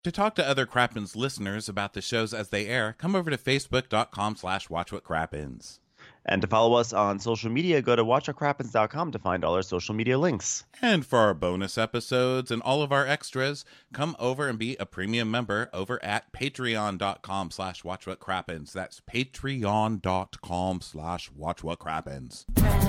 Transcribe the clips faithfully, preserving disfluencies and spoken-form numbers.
To talk to other Crappens listeners about the shows as they air, come over to facebook.com slash watchwhatcrappens. And to follow us on social media, go to watch what crappens dot com to find all our social media links. And for our bonus episodes and all of our extras, come over and be a premium member over at patreon.com slash watchwhatcrappens. That's patreon.com slash watchwhatcrappens.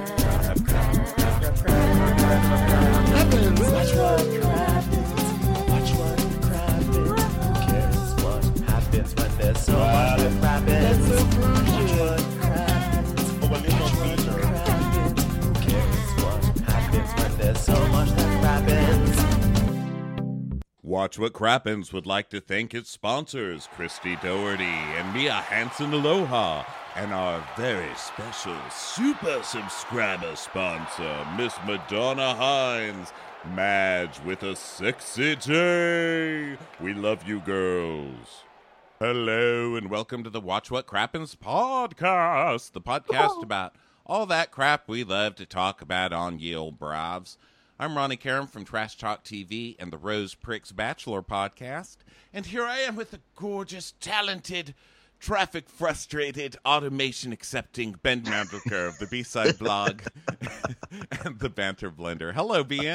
Watch what crappens. Watch what crappens. Who cares what happens when there's so much that crappens? Watch what crappens. Oh, well, Watch what crappens. Who cares what happens when there's so much that crappens? Watch What Crappens would like to thank its sponsors, Christy Doherty and Mia Hansen Aloha, and our very special super subscriber sponsor, Miss Madonna Hines, Madge with a sexy J. We love you girls. Hello and welcome to the Watch What Crappens podcast, the podcast about all that crap we love to talk about on Ye Olde Bravs. I'm Ronnie Karam from Trash Talk T V and the Rose Pricks Bachelor podcast, and here I am with the gorgeous, talented, traffic-frustrated, automation-accepting Ben Mandelker of the B-Side blog and the Banter Blender. Hello, Ben.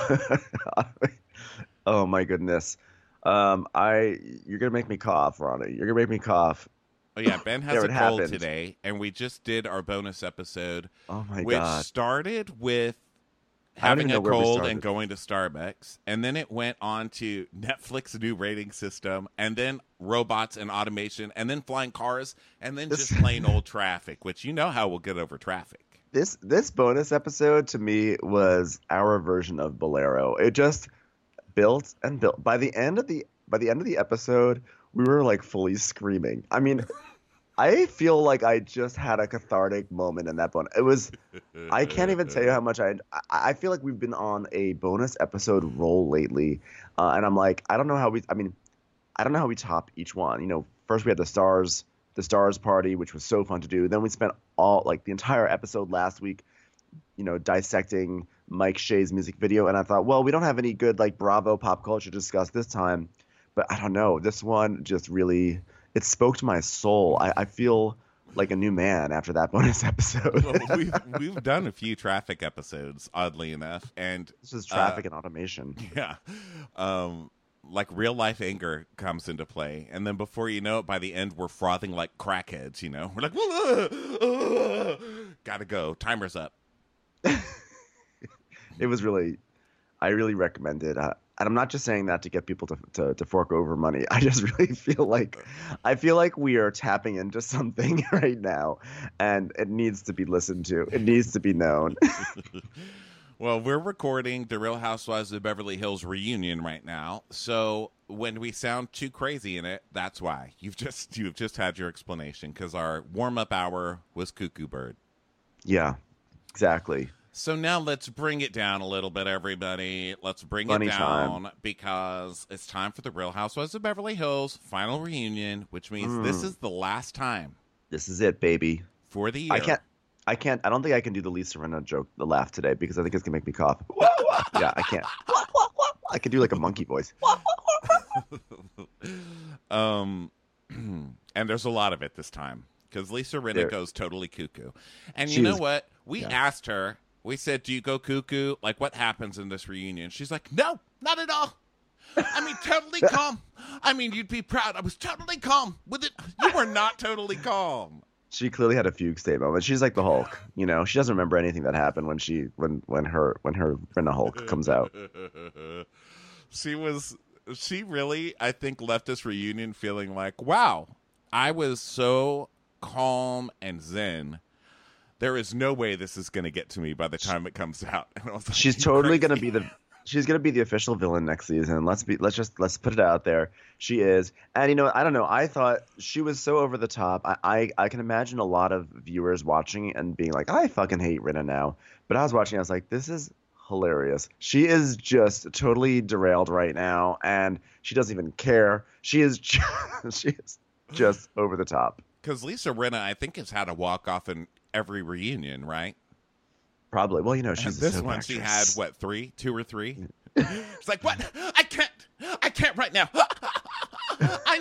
Oh, my goodness. Um, I You're going to make me cough, Ronnie. You're going to make me cough. Oh, yeah, Ben has There a it cold happened. today, and we just did our bonus episode, Oh, my which God. started with I don't having even a know where we cold started. and going to Starbucks, and then it went on to Netflix's new rating system, and then robots and automation, and then flying cars, and then This- just plain old traffic, which you know how we'll get over traffic. This this bonus episode to me was our version of Bolero. It just built and built. By the end of the by the end of the episode, we were like fully screaming. I mean, I feel like I just had a cathartic moment in that bonus. It was I can't even tell you how much I I I feel like we've been on a bonus episode roll lately, uh, and I'm like I don't know how we. I mean, I don't know how we top each one. You know, first we had the stars. The Stars Party, which was so fun to do. Then we spent all like the entire episode last week, you know, dissecting Mike Shea's music video. And I thought, well, we don't have any good like Bravo pop culture to discuss this time. But I don't know. This one just really it spoke to my soul. I, I feel like a new man after that bonus episode. Well, we've, we've done a few traffic episodes, oddly enough, and This is traffic uh, and automation. yeah, um, like real life anger comes into play, and then before you know it, by the end we're frothing like crackheads. You know, we're like, uh, uh, gotta go, timer's up. It was really, I really recommend it. Uh, and I'm not just saying that to get people to, to to fork over money. I just really feel like, I feel like we are tapping into something right now, and it needs to be listened to. It needs to be known. Well, we're recording the Real Housewives of Beverly Hills reunion right now, so when we sound too crazy in it, that's why. You've just you've just had your explanation, because our warm up hour was Cuckoo Bird. Yeah, exactly. So now let's bring it down a little bit, everybody. Let's bring Funny it down time. because it's time for the Real Housewives of Beverly Hills final reunion, which means Mm. this is the last time This is it, baby. for the year. I can't. I can't. I don't think I can do the Lisa Rinna joke, the laugh today, because I think it's gonna make me cough. Yeah, I can't. I could do like a monkey voice. um, and there's a lot of it this time because Lisa Rinna There- goes totally cuckoo. And She you know was- what? We yeah. asked her. We said, "Do you go cuckoo? Like, what happens in this reunion?" She's like, "No, not at all. I mean, totally calm. I mean, you'd be proud. I was totally calm with it. You were not totally calm." She clearly had a fugue state moment. She's like the Hulk, you know. She doesn't remember anything that happened when she when when her when her Rinna Hulk comes out. She was. She really, I think, left this reunion feeling like, wow, I was so calm and zen. There is no way this is going to get to me by the time it comes out. And I was like, She's "You totally crazy." gonna be the she's gonna be the official villain next season. Let's be let's just let's put it out there. She is. And you know, I don't know. I thought she was so over the top. I I, I can imagine a lot of viewers watching and being like, I fucking hate Rinna now. But I was watching, I was like, this is hilarious. She is just totally derailed right now, and she doesn't even care. She is just, she is just over the top. Because Lisa Rinna, I think, has had a walk off in every reunion, right? Probably. Well, you know, And she's this a soap one she had actress. what, three, two or three? It's like, what? I can't, I can't right now.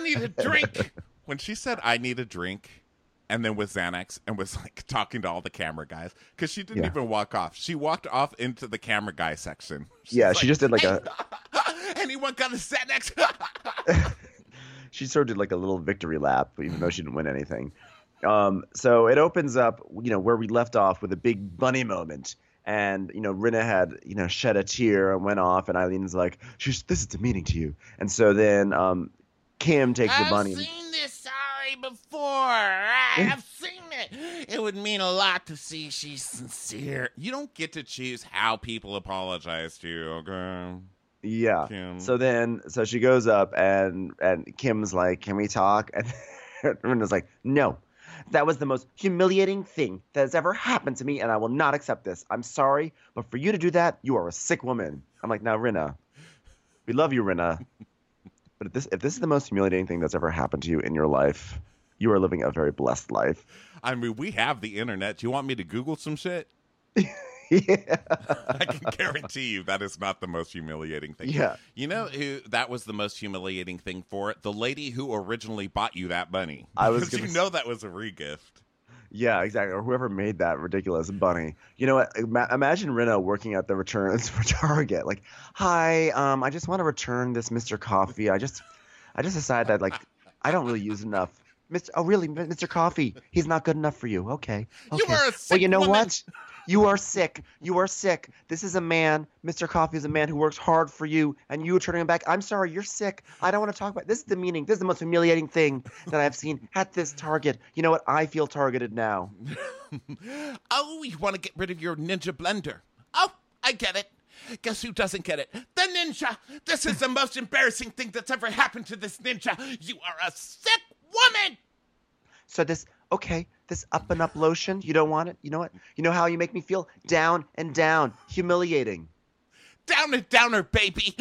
need a drink. When she said, I need a drink, and then with Xanax, and was like talking to all the camera guys, because she didn't Yeah. even walk off. She walked off into the camera guy section. She's Yeah, like, she just did like hey, a. anyone got a Xanax? She sort of did like a little victory lap, even though she didn't win anything. Um, so it opens up, you know, where we left off with a big bunny moment. And, you know, Rinna had, you know, shed a tear and went off. And Eileen's like, She's, this is demeaning to you. And so then um, Kim takes the I've bunny. seen this sorry before. I've seen it. It would mean a lot to see she's sincere. You don't get to choose how people apologize to you, okay? Yeah. Kim. So then, so she goes up and, and Kim's like, can we talk? And Rinna's like, no. That was the most humiliating thing that has ever happened to me, and I will not accept this. I'm sorry, but for you to do that, you are a sick woman. I'm like, now, Rinna, we love you, Rinna. But if this, if this is the most humiliating thing that's ever happened to you in your life, you are living a very blessed life. I mean, we have the internet. Do you want me to Google some shit? Yeah. I can guarantee you that is not the most humiliating thing. Yeah. You know who that was the most humiliating thing for? The lady who originally bought you that bunny. I was Because gonna you know that was a regift. Yeah, exactly. Or whoever made that ridiculous bunny. You know what? Ima- imagine Rinna working at the returns for Target. Like, hi, um, I just want to return this Mister Coffee. I just, I just decided that like, I don't really use enough. Mister Oh, really, Mister Coffee? He's not good enough for you. Okay. You okay. are a Well, sick you know woman. what? You are sick. You are sick. This is a man. Mister Coffee is a man who works hard for you, and you are turning him back. I'm sorry. You're sick. I don't want to talk about this. Is the meaning. This is the most humiliating thing that I've seen at this Target. You know what? I feel targeted now. Oh, you want to get rid of your ninja blender. Oh, I get it. Guess who doesn't get it? The ninja. This is the most embarrassing thing that's ever happened to this ninja. You are a sick woman. So this, okay, this up and up lotion, you don't want it? You know what? You know how you make me feel? Down and down. Humiliating. Down and downer, baby.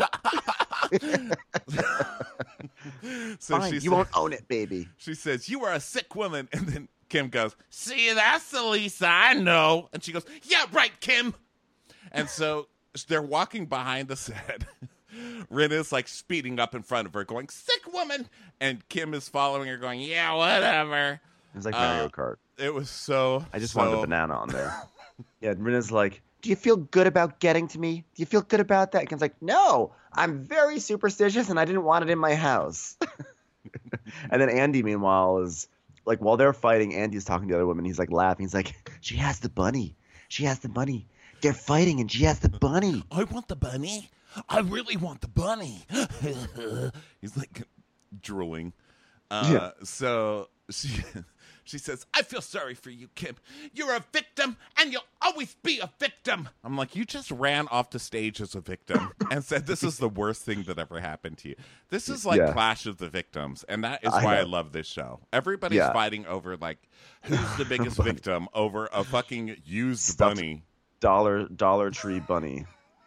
So Fine, she you sa- won't own it, baby. She says, you are a sick woman. And then Kim goes, see, that's the Lisa I know. And she goes, yeah, right, Kim. And so they're walking behind the set. Rinna's like speeding up in front of her going, sick woman. And Kim is following her going, yeah, whatever. It's like Mario Uh, Kart. It was so. I just so, wanted a banana on there. Yeah, Rinna's like, do you feel good about getting to me? Do you feel good about that? And Kim's like, no, I'm very superstitious and I didn't want it in my house. And then Andy, meanwhile, is like, while they're fighting, Andy's talking to the other women. He's like laughing. He's like, she has the bunny. She has the bunny. They're fighting and she has the bunny. I want the bunny. I really want the bunny. He's like drooling. Uh, Yeah. So she she says, I feel sorry for you, Kim. You're a victim and you'll always be a victim. I'm like, you just ran off the stage as a victim and said this is the worst thing that ever happened to you. This is like Yeah. Clash of the Victims. And that is I why I know. love this show. Everybody's Yeah. fighting over like who's the biggest Bunny. victim over a fucking used Stuffed bunny. Dollar Dollar Tree bunny.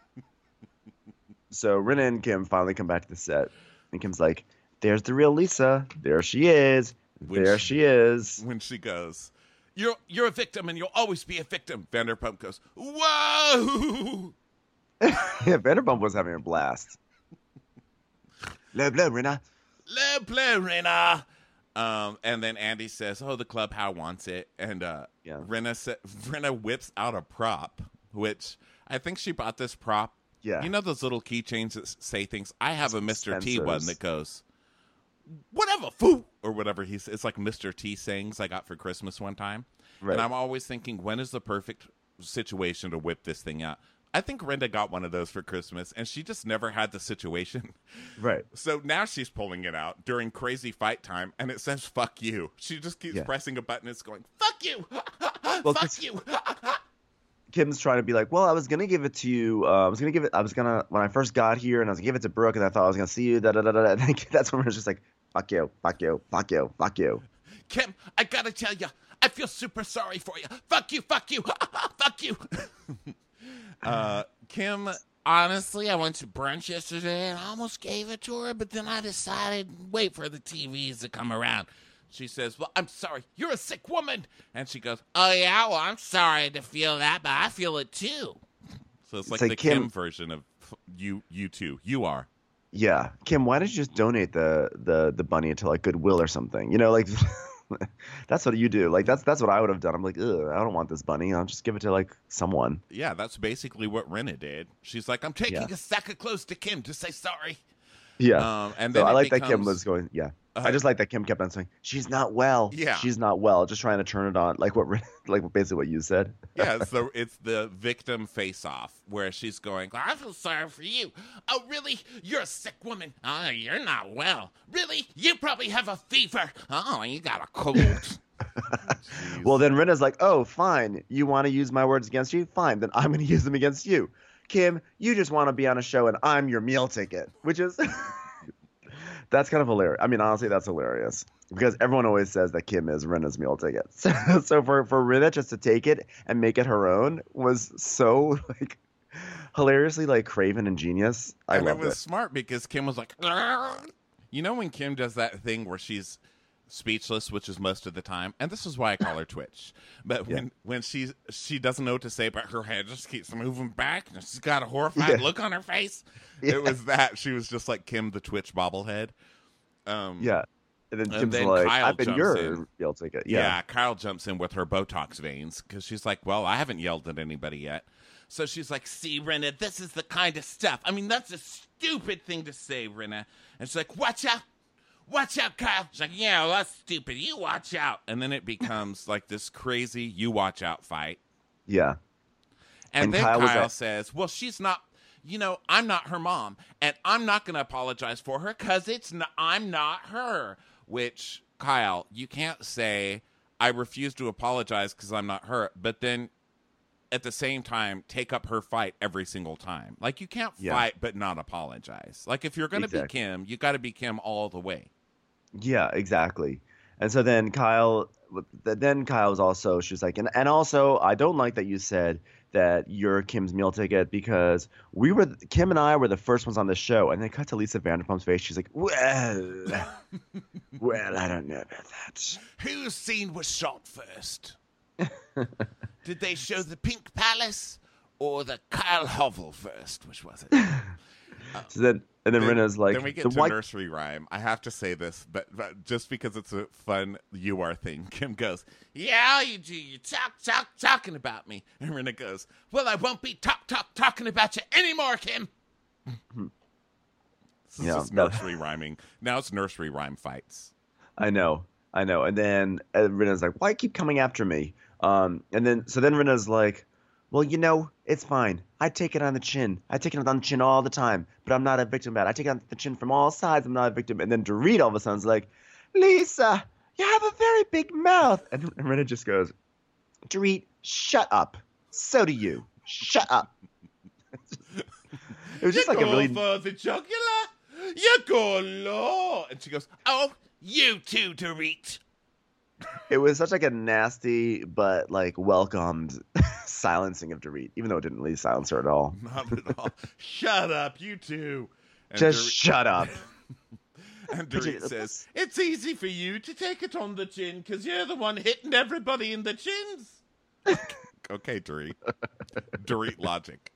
So Rinna and Kim finally come back to the set. And Kim's like, there's the real Lisa. There she is. Which- There she is. When she goes, you're you're a victim and you'll always be a victim. Vanderpump goes, whoa! Yeah, Vanderpump was having a blast. Blah, blah, Rinna. Le bleu, Rinna. Um, and then Andy says, oh, the club how wants it. And uh, Yeah. Rinna, sa- Rinna whips out a prop, which I think she bought this prop. Yeah. You know those little keychains that s- say things? I have a Mister T one Spencers. that goes, whatever, foo, or whatever he says. It's like Mister T sayings I got for Christmas one time. Right. And I'm always thinking, when is the perfect situation to whip this thing out? I think Rinda got one of those for Christmas, and she just never had the situation. Right. So now she's pulling it out during crazy fight time, and it says, fuck you. She just keeps Yeah. pressing a button. It's going, fuck you. Well, fuck 'cause- you. Kim's trying to be like, well, I was gonna give it to you. Uh, I was gonna give it. I was gonna when I first got here, and I was gonna give it to Brooke, and I thought I was gonna see you. Da da da da. da. And then that's when it was just like, fuck you, fuck you, fuck you, fuck you. Kim, I gotta tell you, I feel super sorry for you. Fuck you, fuck you, fuck you. uh, Kim, honestly, I went to brunch yesterday and I almost gave it to her, but then I decided, wait for the T Vs to come around. She says, well, I'm sorry, you're a sick woman. And she goes, oh, yeah, well, I'm sorry to feel that, but I feel it too. So it's like like the Kim, Kim- version of you, you too. You are. Yeah, Kim, why did you just donate the the the bunny to like Goodwill or something? You know, like that's what you do. Like that's that's what I would have done. I'm like, ugh, I don't want this bunny. I'll just give it to like someone. Yeah, that's basically what Rinna did. She's like, I'm taking Yeah. a sack of clothes to Kim to say sorry. Yeah. Um, and So then I it like that Kim becomes- was going. Yeah. Uh, I just like that Kim kept on saying she's not well. Yeah. She's not well. Just trying to turn it on, like what, like basically what you said. Yeah, it's the it's the victim face-off where she's going, I feel sorry for you. Oh, really? You're a sick woman. Oh, you're not well. Really? You probably have a fever. Oh, you got a cold. Jeez. Well, then Rinna's like, oh, fine. You want to use my words against you? Fine. Then I'm going to use them against you. Kim, you just want to be on a show and I'm your meal ticket, which is that's kind of hilarious. I mean, honestly, that's hilarious because everyone always says that Kim is Rinna's meal ticket. So, so for, for Rinna just to take it and make it her own was so like hilariously like craven and genius. I and it loved was it. smart because Kim was like, "Argh." You know when Kim does that thing where she's speechless, which is most of the time, and this is why I call her Twitch. But when Yeah. when she she doesn't know what to say, but her head just keeps moving back, and she's got a horrified Yeah. look on her face. Yeah. It was that she was just like Kim the Twitch bobblehead. Um, Yeah. And then And Kim's then like, Kyle I've been jumps your in. meal ticket. Yeah. Yeah. Kyle jumps in with her Botox veins because she's like, well, I haven't yelled at anybody yet. So she's like, see, Rinna, this is the kind of stuff. I mean, that's a stupid thing to say, Rinna. And she's like, watch out. Watch out, Kyle. She's like, yeah, well, that's stupid. You watch out. And then it becomes like this crazy you watch out fight. Yeah. And, And then Kyle Kyle, was at- says, well, she's not, you know, I'm not her mom. And I'm not going to apologize for her because it's not, I'm not her. Which, Kyle, you can't say, I refuse to apologize because I'm not her. But then at the same time, take up her fight every single time. Like, you can't Yeah. fight but not apologize. Like, if you're going to Exactly. be Kim, you got to be Kim all the way. Yeah, exactly. And so then Kyle, then Kyle's also, she's like, and, and also, I don't like that you said that you're Kim's meal ticket because we were, Kim and I were the first ones on the show. And then cut to Lisa Vanderpump's face. She's like, well, well, I don't know about that. Whose scene was shot first? Did they show the Pink Palace or the Kyle Hovel first? Which was it? So then, and then, Then- Rinna's like, then we get so to why? nursery rhyme. I have to say this, but, but just because it's a fun you are thing. Kim goes, yeah, you do. You talk, talk, talking about me. And Rinna goes, well, I won't be talk, talk, talking about you anymore, Kim. This is Yeah, just that- nursery rhyming. Now it's nursery rhyme fights. I know, I know. And then uh, Rinna's like, why keep coming after me? Um, and then, so then Rinna's like, well, you know, it's fine. I take it on the chin. I take it on the chin all the time, but I'm not a victim of that. I take it on the chin from all sides. I'm not a victim. And then Dorit all of a sudden is like, Lisa, you have a very big mouth. And, and Rinna just goes, Dorit, shut up. So do you. Shut up. It was just like a really for the jugular. You go low. And she goes, oh, you too, Dorit. It was such like a nasty but like welcomed silencing of Dorit, even though it didn't really silence her at all. Not at all. Shut up, you two. And Just Dorit- shut up. And But you- Dorit says, it's easy for you to take it on the chin because you're the one hitting everybody in the chins. Okay, Dorit. Dorit logic.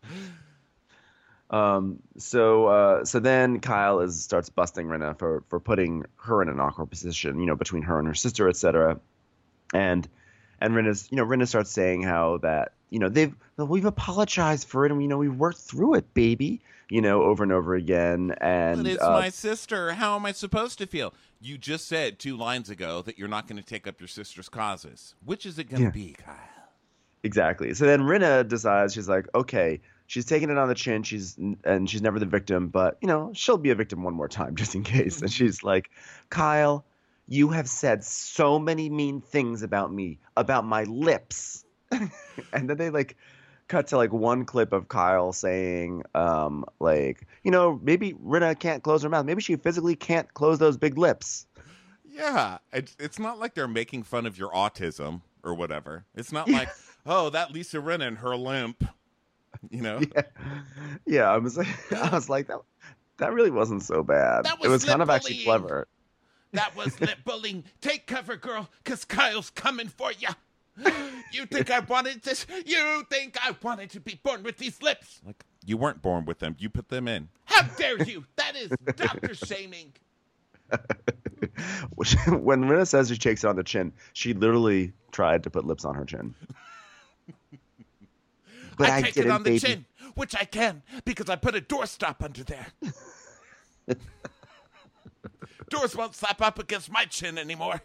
Um. So. Uh. So then Kyle is starts busting Rinna for for putting her in an awkward position, you know, between her and her sister, et cetera. And and Rinna's, you know, Rinna starts saying how that, you know, they've we've apologized for it and you know we've worked through it, baby, you know, over and over again. And But it's uh, my sister. How am I supposed to feel? You just said two lines ago that you're not going to take up your sister's causes. Which is it going to Yeah. be, Kyle? Exactly. So then Rinna decides, she's like, okay, she's taking it on the chin. She's and she's never the victim, but you know she'll be a victim one more time just in case. And she's like, Kyle, you have said so many mean things about me, about my lips. And then they like cut to like one clip of Kyle saying, um, like, you know, maybe Rinna can't close her mouth. Maybe she physically can't close those big lips. Yeah, it's, it's not like they're making fun of your autism or whatever. It's not like, oh, that Lisa Rinna and her limp, you know? Yeah, yeah. I was like, I was like that. That really wasn't so bad. That It was was kind of lip actually bullying. clever. That was lip bullying. Take cover, girl, because Kyle's coming for you. You think I wanted this? You think I wanted to be born with these lips? Like, You weren't born with them. You put them in. How dare you? That is doctor shaming. When Rinna says she shakes it on the chin, she literally tried to put lips on her chin. But I, I take didn't, it on the baby. chin, which I can because I put a doorstop under there. Doors won't slap up against my chin anymore.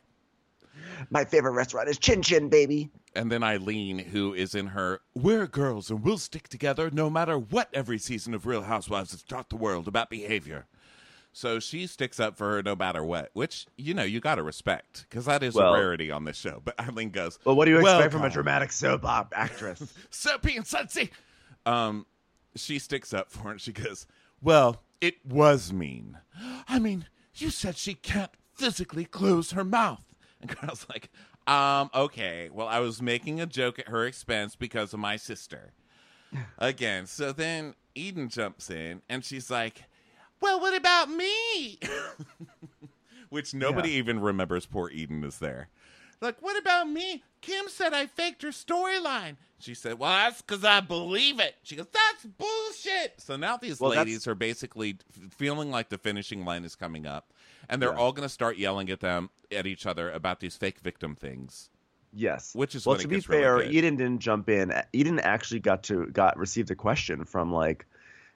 My favorite restaurant is Chin Chin, baby. And then Eileen, who is in her, we're girls and we'll stick together no matter what every season of Real Housewives has taught the world about behavior. So she sticks up for her no matter what, which, you know, you got to respect because that is Well- a rarity on this show. But Eileen goes, Well, what do you "Well, expect from a Kyle." dramatic soap op actress? Soapy and sudsy. Um, she sticks up for it. She goes, well, it was mean. I mean, you said she can't physically close her mouth. And Kyle's like, um, okay, well, I was making a joke at her expense because of my sister. Again, so then Eden jumps in, and she's like, Well, what about me? which nobody Yeah. even remembers poor Eden is there. Like, what about me? Kim said I faked her storyline. She said, well, that's because I believe it. She goes, that's bullshit. So now these Well, that's- ladies are basically f- feeling like the finishing line is coming up, and they're Yeah. all going to start yelling at them, at each other about these fake victim things. Yes. Which is well, when to it be gets really fair, good. Eden didn't jump in. Eden actually got to got received a question from like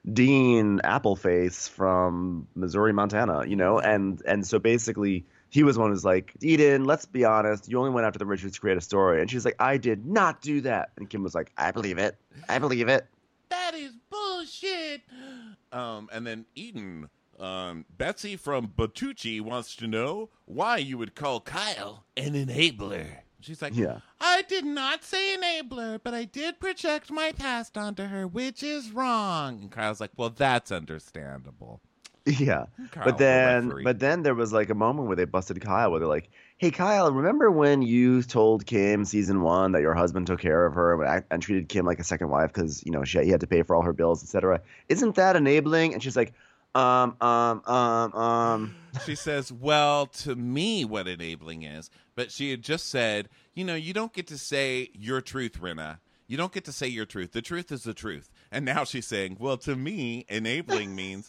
Dean Appleface from Missouri, Montana, you know, and and so basically he was one who's like, Eden, let's be honest, you only went after the Richards to create a story, and she's like, I did not do that, and Kim was like, I believe it, I believe it. That is bullshit. Um, and then Eden, um, Betsy from Batucci wants to know why you would call Kyle an enabler. She's like, Yeah. I did not say enabler, but I did project my past onto her, which is wrong. and Kyle's like, well, that's understandable. Yeah, Kyle, but the then, referee. but then there was like a moment where they busted Kyle, where they're like, "Hey, Kyle, remember when you told Kim season one that your husband took care of her and, and treated Kim like a second wife because you know she he had to pay for all her bills, et cetera? Isn't that enabling?" And she's like, "Um, um, um, um." She says, well, to me, what enabling is, but she had just said, you know, you don't get to say your truth, Rinna. You don't get to say your truth. The truth is the truth. And now she's saying, well, to me, enabling means,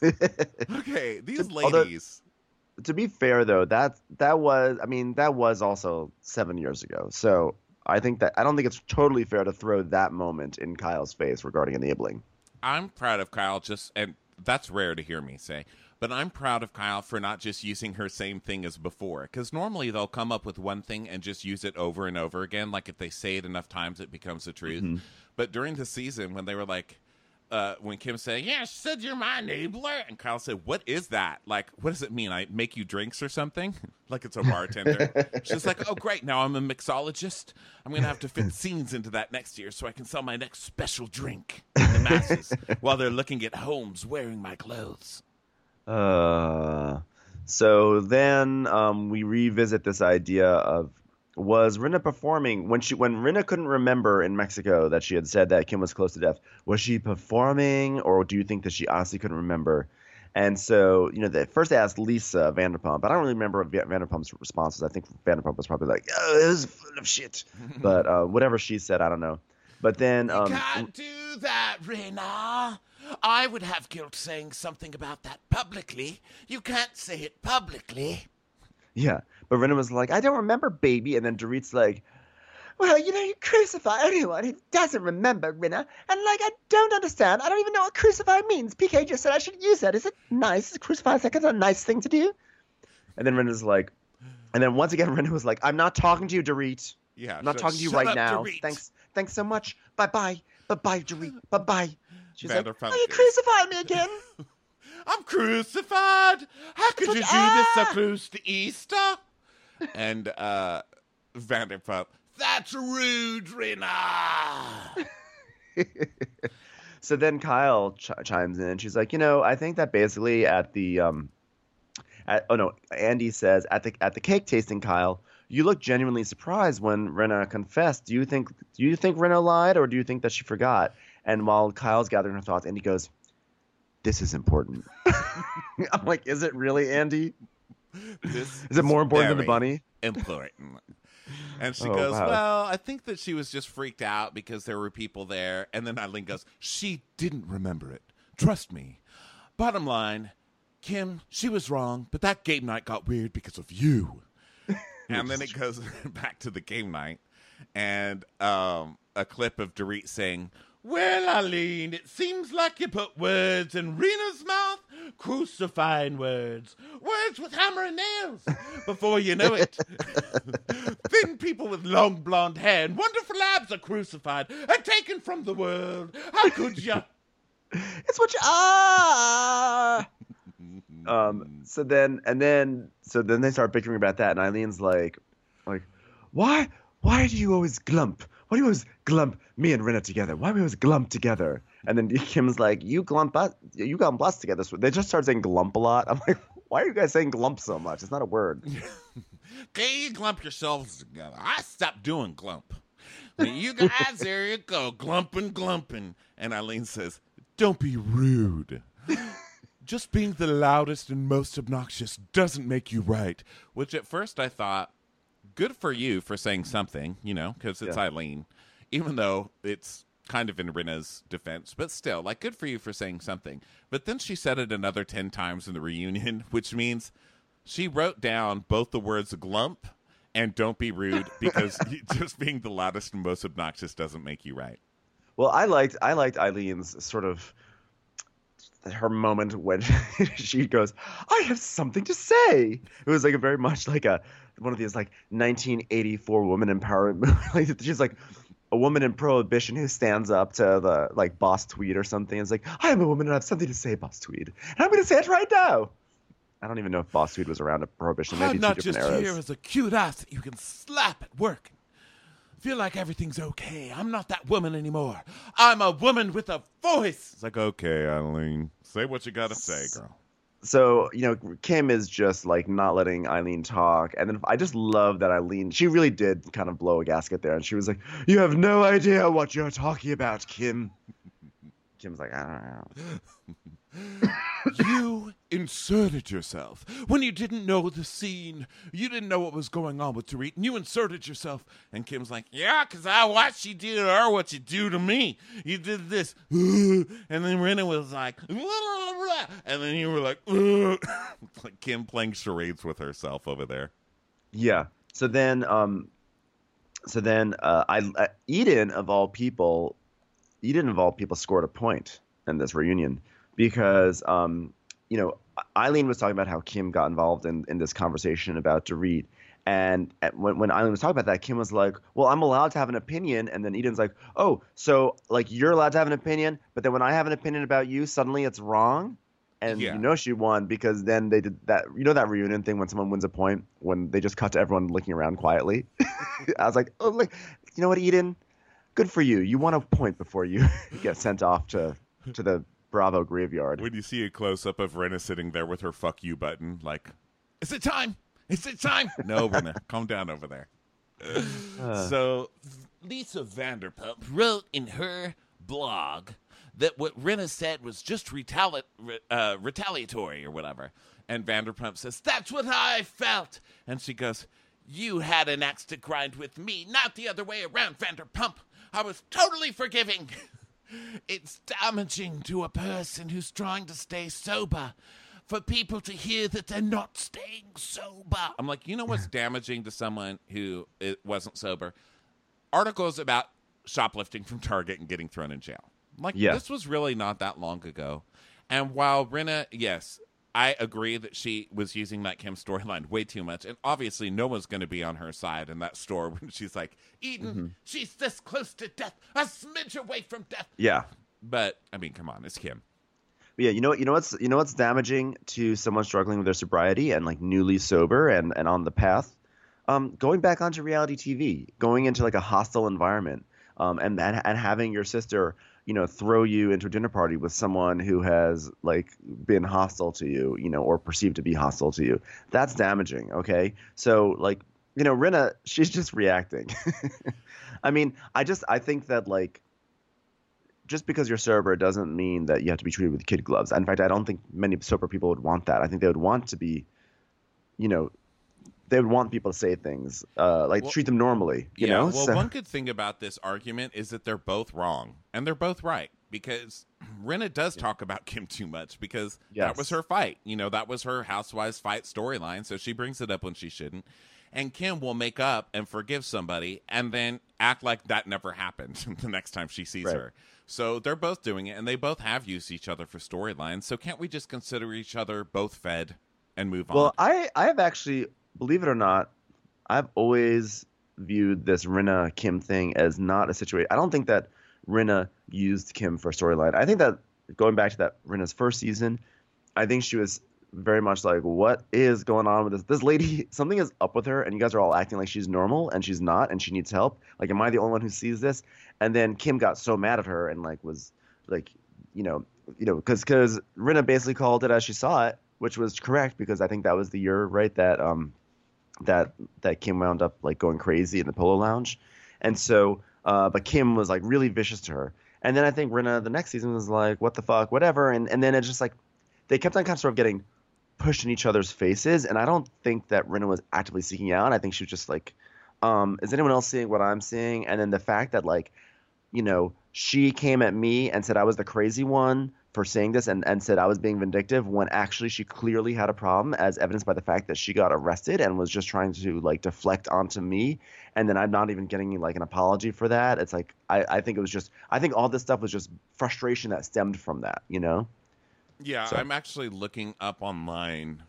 okay, these Although- ladies. To be fair, though, that that was, I mean, that was also seven years ago. So I think that I don't think it's totally fair to throw that moment in Kyle's face regarding enabling. I'm proud of Kyle just, and that's rare to hear me say, but I'm proud of Kyle for not just using her same thing as before. Because normally they'll come up with one thing and just use it over and over again. Like if they say it enough times, it becomes the truth. Mm-hmm. But during the season, when they were like, uh, when Kim said, yeah, she said you're my enabler. And Kyle said, what is that? Like, what does it mean? I make you drinks or something? Like it's a bartender. She's like, oh, great. Now I'm a mixologist. I'm going to have to fit scenes into that next year so I can sell my next special drink to the masses while they're looking at homes wearing my clothes. Uh, so then um, we revisit this idea of, was Rinna performing when she when Rinna couldn't remember in Mexico that she had said that Kim was close to death? Was she performing, or do you think that she honestly couldn't remember? And so, you know, they first they asked Lisa Vanderpump, but I don't really remember what Vanderpump's responses. I think Vanderpump was probably like, "Oh, it was full of shit," but uh, whatever she said, I don't know. But then, um, You can't do that, Rena. I would have guilt saying something about that publicly. You can't say it publicly. yeah, but Rinna was like, I don't remember, baby. And then Dorit's like, well, you know, you crucify anyone who doesn't remember, Rinna. And, like, I don't understand. I don't even know what crucify means. P K just said I should use that. Is it nice? Is crucify like a nice thing to do? And then Rinna's like, and then once again, Rinna was like, I'm not talking to you, Dorit. Yeah, I'm not so- talking to you shut right up, now. Dorit. Thanks. Thanks so much. Bye-bye. Bye-bye, Dorit. Bye-bye. She's like, Vanderpump are you is- crucifying me again? I'm crucified. How could you do this so close to Easter? And uh, Vanderpump, That's rude, Rena. So then Kyle ch- chimes in, and she's like, you know, I think that basically at the um, at, oh no, Andy says at the at the cake tasting, Kyle, you look genuinely surprised when Rinna confessed. Do you think do you think Rinna lied, or do you think that she forgot? And while Kyle's gathering her thoughts, Andy goes, "This is important." I'm like, is it really, Andy? this Is it more important than the very bunny? Important. And she Oh, goes, wow. well, I think that she was just freaked out because there were people there. And then Eileen goes, she didn't remember it. Trust me. Bottom line, Kim, she was wrong, but that game night got weird because of you. And then it goes back to the game night and um, a clip of Dorit saying, well, Eileen, it seems like you put words in Rena's mouth, crucifying words, words with hammer and nails. Before you know it, thin people with long blonde hair and wonderful abs are crucified and taken from the world. How could you? It's what you ah. Um. So then, and then, so then they start bickering about that, and Eileen's like, like, why, why do you always glump? Why do you always glump me and Rinna together? Why do we always glump together? And then Kim's like, you glump us, you glump us together. So they just start saying glump a lot. I'm like, why are you guys saying glump so much? It's not a word. Okay, you glump yourselves together. I stopped doing glump. You guys, there you go, glumping, glumping. And Eileen says, don't be rude. Just being the loudest and most obnoxious doesn't make you right. Which at first I thought, good for you for saying something, you know, because it's Yeah. Eileen. Even though it's kind of in Rinna's defense, but still, like, good for you for saying something. But then she said it another ten times in the reunion, which means she wrote down both the words glump and don't be rude because just being the loudest and most obnoxious doesn't make you right. Well, I liked, I liked Eileen's sort of her moment when she goes, I have something to say. It was like a very much like a one of these like nineteen eighty-four woman empowerment movies. Like, she's like a woman in prohibition who stands up to the like Boss Tweed or something. And is like, I am a woman and I have something to say, Boss Tweed, and I'm going to say it right now. I don't even know if Boss Tweed was around at prohibition. Maybe I'm two not different just eras. here as a cute ass that you can slap at work. Feel like everything's okay. I'm not that woman anymore. I'm a woman with a voice. It's like, okay, Eileen, say what you got to say, girl. So, you know, Kim is just like not letting Eileen talk. And then I just love that Eileen, she really did kind of blow a gasket there. And she was like, you have no idea what you're talking about, Kim. Kim's like, I don't know. You inserted yourself when you didn't know the scene. You didn't know what was going on with Dorit, and you inserted yourself. And Kim's like, yeah, because I watched you do to her what you do to me. You did this. And then Rinna was like, and then you were like, it's like Kim playing charades with herself over there. Yeah. So then, um, so then, uh, I, uh, Eden of all people, Eden of all people scored a point in this reunion because, um, you know, Eileen was talking about how Kim got involved in, in this conversation about Dorit. And at, when, when Eileen was talking about that, Kim was like, well, I'm allowed to have an opinion. And then Eden's like, oh, so like you're allowed to have an opinion, but then when I have an opinion about you, suddenly it's wrong. And Yeah. you know she won because then they did that. You know that reunion thing when someone wins a point when they just cut to everyone looking around quietly. I was like, oh, look, you know what, Eden? Good for you. You won a point before you get sent off to to the Bravo graveyard. When you see a close-up of Rinna sitting there with her fuck you button, like, is it time? Is it time? No, Rinna, calm down over there. Uh, So Lisa Vanderpump wrote in her blog that what Rinna said was just retali- uh, retaliatory or whatever. And Vanderpump says, that's what I felt. And she goes, you had an axe to grind with me, not the other way around, Vanderpump. I was totally forgiving. It's damaging to a person who's trying to stay sober for people to hear that they're not staying sober. I'm like, you know what's damaging to someone who it wasn't sober? Articles about shoplifting from Target and getting thrown in jail. Like, Yeah. this was really not that long ago. And while Rinna, yes, I agree that she was using that Kim storyline way too much. And obviously no one's going to be on her side in that store when she's like, Eden, she's this close to death, a smidge away from death. yeah. But, I mean, come on, it's Kim. Yeah, you know what? You know what's you know what's damaging to someone struggling with their sobriety and like newly sober and, and on the path, um, going back onto reality T V, going into like a hostile environment, um, and, and and having your sister, you know, throw you into a dinner party with someone who has like been hostile to you, you know, or perceived to be hostile to you. That's damaging. Okay, so like you know, Rinna, she's just reacting. I mean, I just I think that like. Just because you're sober doesn't mean that you have to be treated with kid gloves. In fact, I don't think many sober people would want that. I think they would want to be, you know, they would want people to say things, uh, like Well, treat them normally, you yeah, know? well, So- one good thing about this argument is that they're both wrong and they're both right, because Rinna does talk about Kim too much, because Yes. that was her fight. You know, that was her housewives fight storyline, so she brings it up when she shouldn't. And Kim will make up and forgive somebody and then act like that never happened the next time she sees Right. her. So they're both doing it, and they both have used each other for storylines. So can't we just consider each other both fed and move on? Well, I, I have actually, believe it or not, I've always viewed this Rinna Kim thing as not a situation. I don't think that Rinna used Kim for storyline. I think that going back to that Rinna's first season, I think she was very much like, what is going on with this? This lady, something is up with her, and you guys are all acting like she's normal, and she's not, and she needs help. Like, am I the only one who sees this? And then Kim got so mad at her and like was like, you know, you know, because because Rinna basically called it as she saw it, which was correct, because I think that was the year, right, that um that that Kim wound up like going crazy in the Polo Lounge, and so uh, but Kim was like really vicious to her, and then I think Rinna the next season was like, what the fuck, whatever, and and then it's just like they kept on kind of sort of getting pushed in each other's faces, and I don't think that Rinna was actively seeking out. I think she was just like, um, is anyone else seeing what I'm seeing? And then the fact that like, you know, she came at me and said I was the crazy one for saying this, and, and said I was being vindictive, when actually she clearly had a problem, as evidenced by the fact that she got arrested and was just trying to like deflect onto me, and then I'm not even getting like an apology for that. It's like I, I think it was just I think all this stuff was just frustration that stemmed from that, you know? Yeah, So- I'm actually looking up online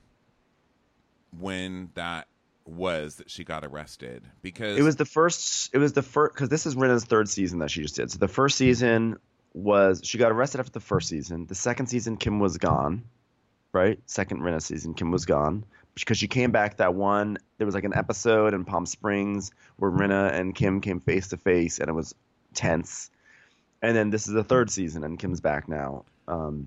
when that was that she got arrested, because It was the first. It was the first because this is Rinna's third season that she just did. So the first season was she got arrested after the first season. The second season, Kim was gone, right? Second Rinna season, Kim was gone because she came back. That one, there was like an episode in Palm Springs where Rinna and Kim came face to face, and it was tense. And then this is the third season, and Kim's back now. Um,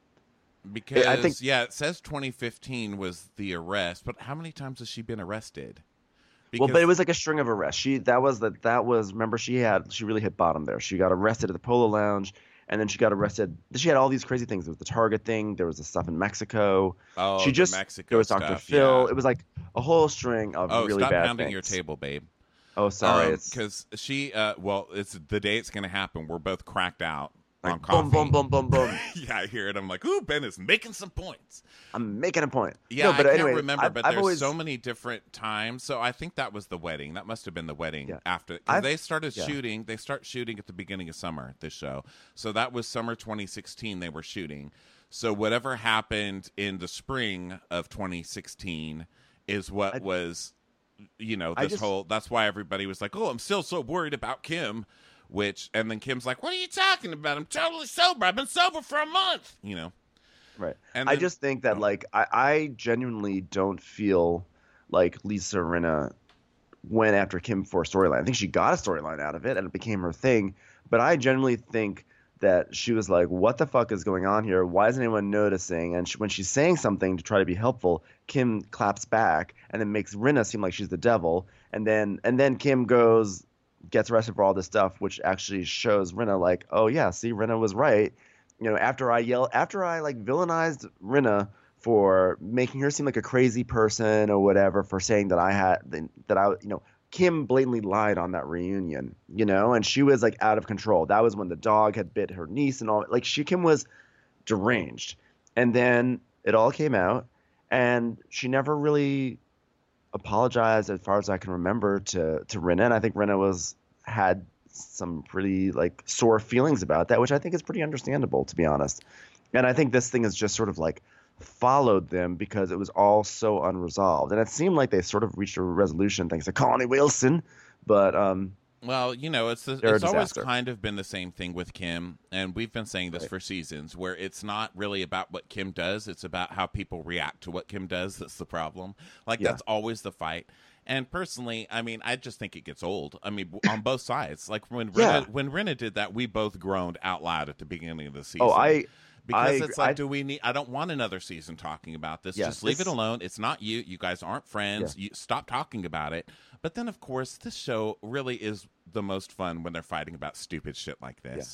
because I think- yeah, it says twenty fifteen was the arrest, but how many times has she been arrested? Well, Because- but it was like a string of arrests. She that was the that was remember she had she really hit bottom there. She got arrested at the Polo Lounge, and then she got arrested. She had all these crazy things. There was the Target thing. There was the stuff in Mexico. oh, she the just Mexico there was Doctor stuff, Phil. yeah. It was like a whole string of Oh, really stop bad pounding things. your table, babe. Oh, sorry. it's because she uh well it's the day it's gonna happen, we're both cracked out on like coffee. boom, boom, boom, boom, boom. Yeah, I hear it. I'm like, ooh, Ben is making some points. I'm making a point. Yeah, no, but I can't anyway, remember, I've, but I've there's always, so many different times. So I think that was the wedding. That must have been the wedding Yeah. after, because I've- they started yeah. shooting. They start shooting at the beginning of summer. This show, so that was summer twenty sixteen. They were shooting. So whatever happened in the spring of twenty sixteen is what I- was, you know, I this just- whole. That's why everybody was like, "Oh, I'm still so worried about Kim." Which, and then Kim's like, "What are you talking about? I'm totally sober. I've been sober for a month." You know. right. And I then- just think that oh. like I, I genuinely don't feel like Lisa Rinna went after Kim for a storyline. I think she got a storyline out of it and it became her thing. But I genuinely think that she was like, what the fuck is going on here? Why isn't anyone noticing? And she, when she's saying something to try to be helpful, Kim claps back and then makes Rinna seem like she's the devil. And then and then Kim goes, gets arrested for all this stuff, which actually shows Rinna like, oh yeah, see, Rinna was right. You know, after I yell, after I like villainized Rinna for making her seem like a crazy person or whatever, for saying that I had that I, you know, Kim blatantly lied on that reunion, you know, and she was like out of control. That was when the dog had bit her niece and all. Like she, Kim was deranged, and then it all came out, and she never really apologized, as far as I can remember, to to Rinna. And I think Rinna was had some pretty like sore feelings about that, which I think is pretty understandable, to be honest. And I think this thing is just sort of like followed them because it was all so unresolved, and it seemed like they sort of reached a resolution thanks to Connie Wilson, but um Well, you know, it's the, They're a it's always disaster. kind of been the same thing with Kim, and we've been saying this Right. for seasons, where it's not really about what Kim does; it's about how people react to what Kim does. That's the problem. Like Yeah. that's always the fight. And personally, I mean, I just think it gets old. I mean, on both sides. Like when Rinna, Yeah. when Rinna did that, we both groaned out loud at the beginning of the season. oh I Because I it's agree. like, I- do we need? I don't want another season talking about this. Yeah, Just leave this- it alone. It's not you. You guys aren't friends. You stop talking about it. But then, of course, this show really is the most fun when they're fighting about stupid shit like this.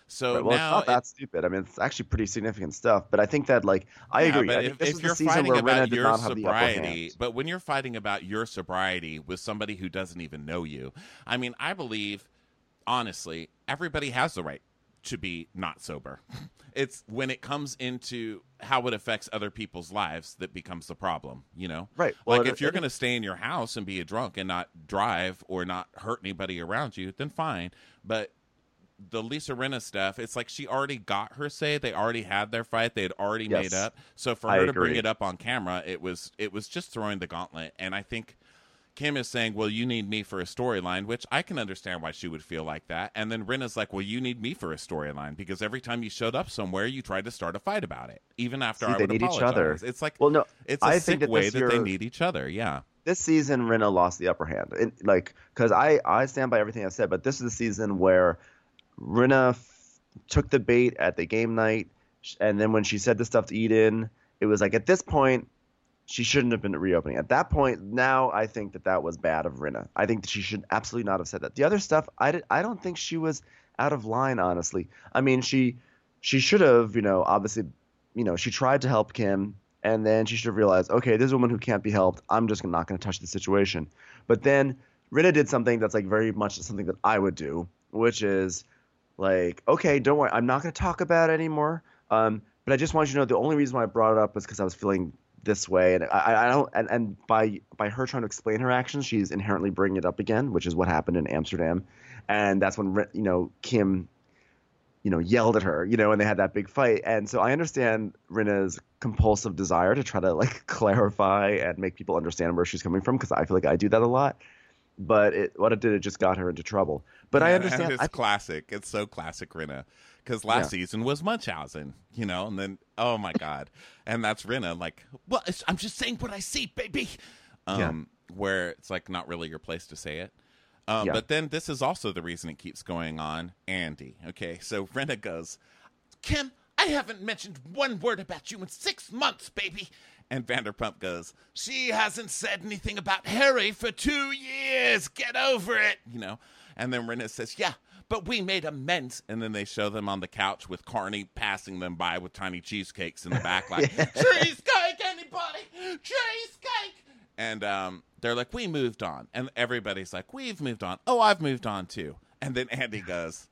So Right, well, now it's not that stupid. I mean, it's actually pretty significant stuff. But I think that, like, I yeah, agree. but I think if, this if is you're the season fighting where about Rinna did your not have the upper sobriety, hand. but when you're fighting about your sobriety with somebody who doesn't even know you, I mean, I believe, honestly, everybody has the right to be not sober. It's when it comes into how it affects other people's lives that becomes the problem, you know? Right. Well, Like, it- if you're it- going to stay in your house and be a drunk and not drive or not hurt anybody around you, then fine. But the Lisa Rinna stuff, it's like she already got her say. They already had their fight. They had already Yes. made up. So for I her to bring agree. it up on camera, it was it was just throwing the gauntlet. And I think Kim is saying, well, you need me for a storyline, which I can understand why she would feel like that. And then Rinna's like, well, you need me for a storyline because every time you showed up somewhere, you tried to start a fight about it, even after See, I they would need each apologize. other. It's like, Well, no, it's a I sick think that way this that they year- need each other. Yeah. This season, Rinna lost the upper hand. And, like, because I, I stand by everything I said, but this is the season where Rinna f- took the bait at the game night, sh- and then when she said the stuff to Eden, it was like, at this point, she shouldn't have been reopening. At that point, now I think that that was bad of Rinna. I think that she should absolutely not have said that. The other stuff, I, did, I don't think she was out of line, honestly. I mean, she she should have, you know, obviously, you know, she tried to help Kim, and then she should have realized, okay, this is a woman who can't be helped. I'm just not going to touch the situation. But then Rinna did something that's like very much something that I would do, which is like, okay, don't worry, I'm not going to talk about it anymore. Um, but I just want you to know the only reason why I brought it up was because I was feeling this way, and I, I don't, and, and by by her trying to explain her actions, she's inherently bringing it up again, which is what happened in Amsterdam, and that's when you know Kim, you know, yelled at her, you know, and they had that big fight, and so I understand Rinna's compulsive desire to try to like clarify and make people understand where she's coming from, because I feel like I do that a lot, but it what it did, it just got her into trouble. But I Yeah, understand. and it's I, classic. It's so classic Rinna. Because last Yeah. season was Munchausen, you know, and then, oh my God. And that's Rinna, like, well, it's, I'm just saying what I see, baby. Um, Where it's like not really your place to say it. Um, Yeah. But then this is also the reason it keeps going on. Andy. Okay, so Rinna goes, Kim, I haven't mentioned one word about you in six months, baby. And Vanderpump goes, she hasn't said anything about Harry for two years. Get over it, you know. And then Rinna says, yeah, but we made amends. And then they show them on the couch with Carney passing them by with tiny cheesecakes in the back, like, cheesecake, anybody? Cheesecake. And um, they're like, we moved on. And everybody's like, we've moved on. Oh, I've moved on too. And then Andy goes,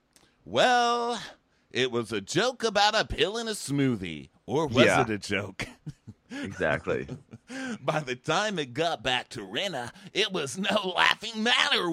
well, it was a joke about a pill in a smoothie. Or was Yeah. it a joke? exactly. By the time it got back to Rinna, it was no laughing matter.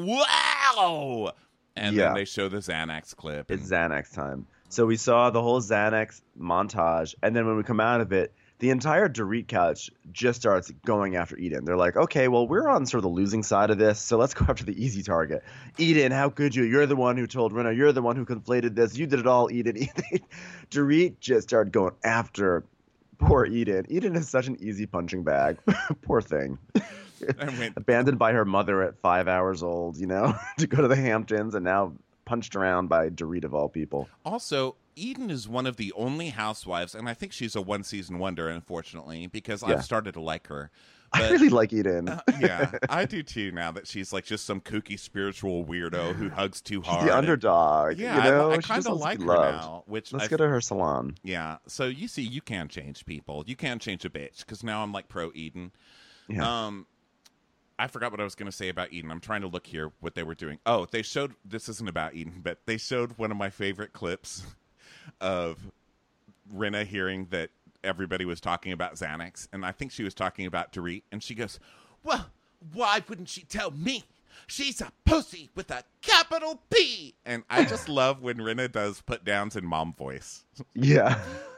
Wow! And Yeah. then they show the Xanax clip. It's and- Xanax time. So we saw the whole Xanax montage, and then when we come out of it, the entire Dorit couch just starts going after Eden. They're like, okay, well, we're on sort of the losing side of this, so let's go after the easy target. Eden, how could you? You're the one who told Rinna. You're the one who conflated this. You did it all, Eden. Dorit just started going after poor Eden. Eden is such an easy punching bag. Poor thing. I went, Abandoned by her mother at five hours old, you know, to go to the Hamptons, and now punched around by Dorit of all people. also, Eden is one of the only housewives, and I think she's a one-season wonder, unfortunately, because Yeah. I've started to like her. I But- really like Eden. Uh, yeah, I do too. Now that she's like just some kooky spiritual weirdo who hugs too hard. She's the and- underdog. yeah, you know, I, I She kind just of wants to like be her loved. now. Which Let's I go to her salon. Yeah. So you see, you can change people. You can change a bitch because now I'm like pro Eden. Yeah. Um, I forgot what I was going to say about Eden. I'm trying to look here what they were doing. Oh, they showed. This isn't about Eden, but they showed one of my favorite clips of Rinna hearing that everybody was talking about Xanax, and I think she was talking about Dorit, and she goes, "Well, why wouldn't she tell me? She's a pussy with a capital P." And I just love when Rinna does put downs in mom voice. Yeah.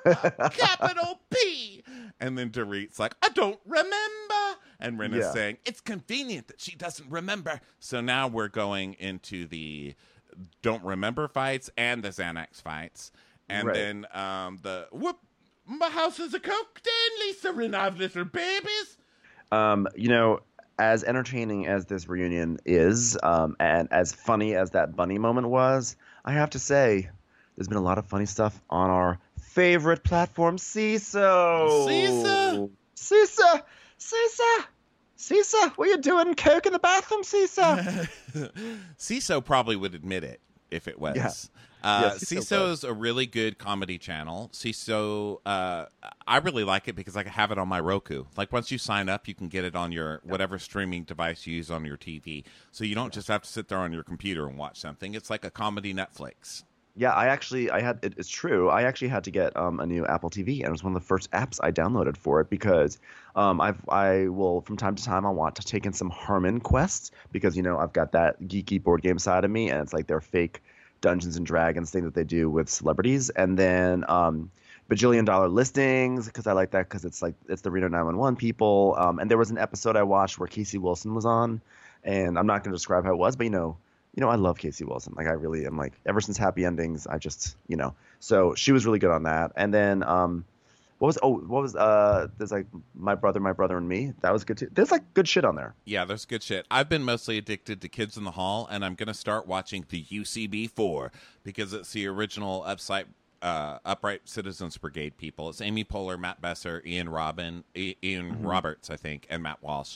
Capital P. And then Dorit's like, I don't remember. And Rinna's Yeah. saying, it's convenient that she doesn't remember. So now we're going into the don't remember fights and the Xanax fights. And Right. then um, the, whoop, my house is a coke den, Lisa Rinna, I've little babies. Um, you know, as entertaining as this reunion is, um, and as funny as that bunny moment was, I have to say, there's been a lot of funny stuff on our favorite platform, Seeso. Seeso? Seeso. Seeso. Seeso. What are you doing? Coke in the bathroom, Seeso? CISO probably would admit it. if it was. Yeah. Uh, Yeah, Seeso Seeso was. is a really good comedy channel. Seeso, uh, I really like it because I have it on my Roku. Like once you sign up, you can get it on your whatever streaming device you use on your T V. So you don't just have to sit there on your computer and watch something. It's like a comedy Netflix. Yeah, I actually, I had, it, it's true. I actually had to get um, a new Apple T V, and it was one of the first apps I downloaded for it because um, I've, I will, from time to time, I want to take in some Harmon quests because, you know, I've got that geeky board game side of me, and it's like their fake Dungeons and Dragons thing that they do with celebrities. And then um, bajillion dollar listings because I like that because it's like, it's the Reno nine one one people. Um, and there was an episode I watched where Casey Wilson was on, and I'm not going to describe how it was, but, you know, You know, I love Casey Wilson. Like, I really am. Like, ever since Happy Endings, I just, you know. So she was really good on that. And then, um, what was? Oh, what was? Uh, there's like My Brother, My Brother and Me. That was good too. There's like good shit on there. Yeah, there's good shit. I've been mostly addicted to Kids in the Hall, and I'm gonna start watching the U C B four because it's the original Upside, uh, Upright Citizens Brigade people. It's Amy Poehler, Matt Besser, Ian Robin, I- Ian Mm-hmm. Roberts, I think, and Matt Walsh.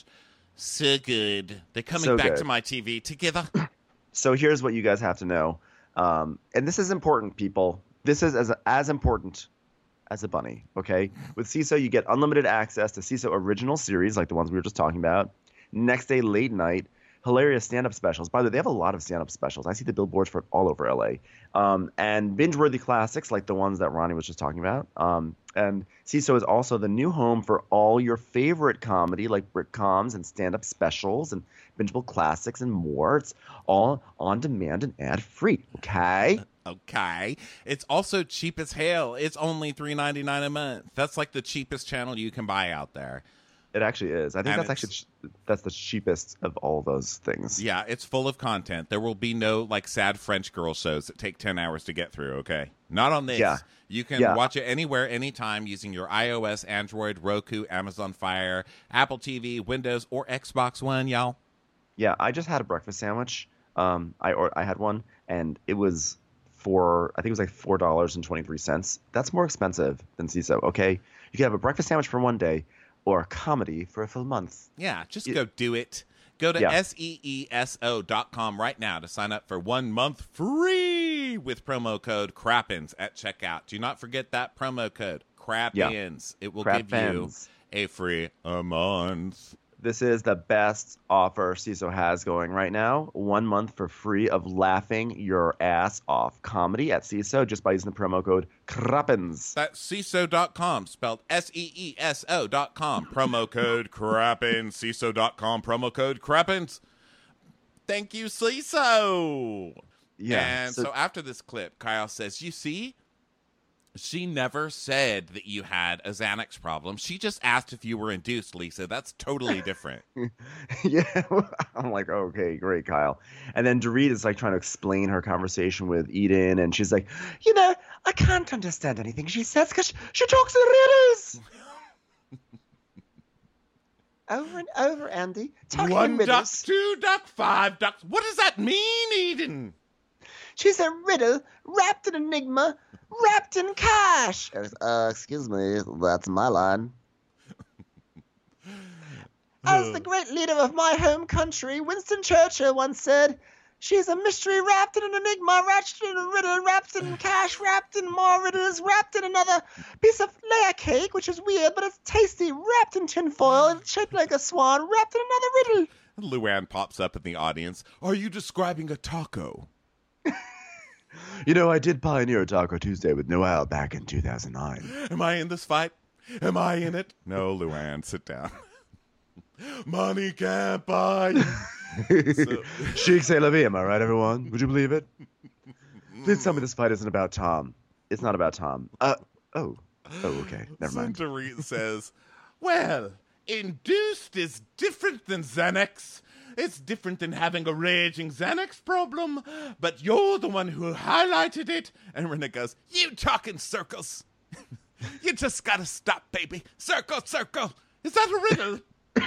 So good. They're coming So back good. to my T V together. So here's what you guys have to know, um, and this is important, people. This is as as important as a bunny. Okay, with Seeso, you get unlimited access to Seeso original series like the ones we were just talking about. Next day late night, hilarious stand-up specials. By the way, they have a lot of stand-up specials. I see the billboards for it all over L A. Um, and binge-worthy classics like the ones that Ronnie was just talking about. Um, and Seeso is also the new home for all your favorite comedy like Britcoms and stand-up specials and bingeable classics and more. It's all on demand and ad-free. Okay? Okay. It's also cheap as hell. It's only three ninety-nine a month. That's like the cheapest channel you can buy out there. It actually is. I think And that's actually ch- that's the cheapest of all those things. Yeah, it's full of content. There will be no like sad French girl shows that take ten hours to get through, okay? Not on this. Yeah. You can Yeah. watch it anywhere, anytime using your iOS, Android, Roku, Amazon Fire, Apple T V, Windows, or Xbox One, y'all. Yeah, I just had a breakfast sandwich. Um, I or I had one, and it was for I think it was like four dollars and twenty three cents. That's more expensive than Seeso. Okay, you can have a breakfast sandwich for one day, or a comedy for a full month. Yeah, just Yeah. go do it. Go to Yeah. S E E S O dot com right now to sign up for one month free with promo code CRAPPINS at checkout. Do not forget that promo code, CRAPPINS. It will give you Crappins. a free a month. This is the best offer Seeso has going right now. One month for free of laughing your ass off comedy at Seeso just by using the promo code CRAPPINS. That's C I S O dot com, spelled S E E S O dot com. Promo code CRAPPINS. C I S O dot com, promo code CRAPPINS. Thank you, Seeso. Yeah. And so, after this clip, Kyle says, you see, she never said that you had a Xanax problem. She just asked if you were induced, Lisa. That's totally different. Yeah, I'm like, okay, great, Kyle. And then Dorit is like trying to explain her conversation with Eden, and she's like, you know, I can't understand anything she says because she talks in riddles. Over and over, Andy. Talking in One duck, riddles. two duck, five ducks. What does that mean, Eden? She's a riddle wrapped in enigma, wrapped in cash. Uh, excuse me, that's my line. As the great leader of my home country, Winston Churchill once said, she's a mystery wrapped in an enigma, wrapped in a riddle, wrapped in cash, wrapped in more riddles, wrapped in another piece of layer cake, which is weird, but it's tasty, wrapped in tinfoil, and shaped like a swan, wrapped in another riddle. Luann pops up in the audience. Are you describing a taco? You know, I did pioneer Taco Tuesday with Noel back in two thousand nine. Am I in this fight? Am I in it? No, Luann, sit down. Money can't buy you. So- Chic c'est la vie, am I right, everyone? Would you believe it? Please tell me this fight isn't about Tom. It's not about Tom. Uh, oh. Oh, okay. Never mind. Dorit says, well, induced is different than Xanax. It's different than having a raging Xanax problem, but you're the one who highlighted it. And Rena goes, you talk in circles. You just gotta stop, baby. Circle, circle. Is that a riddle?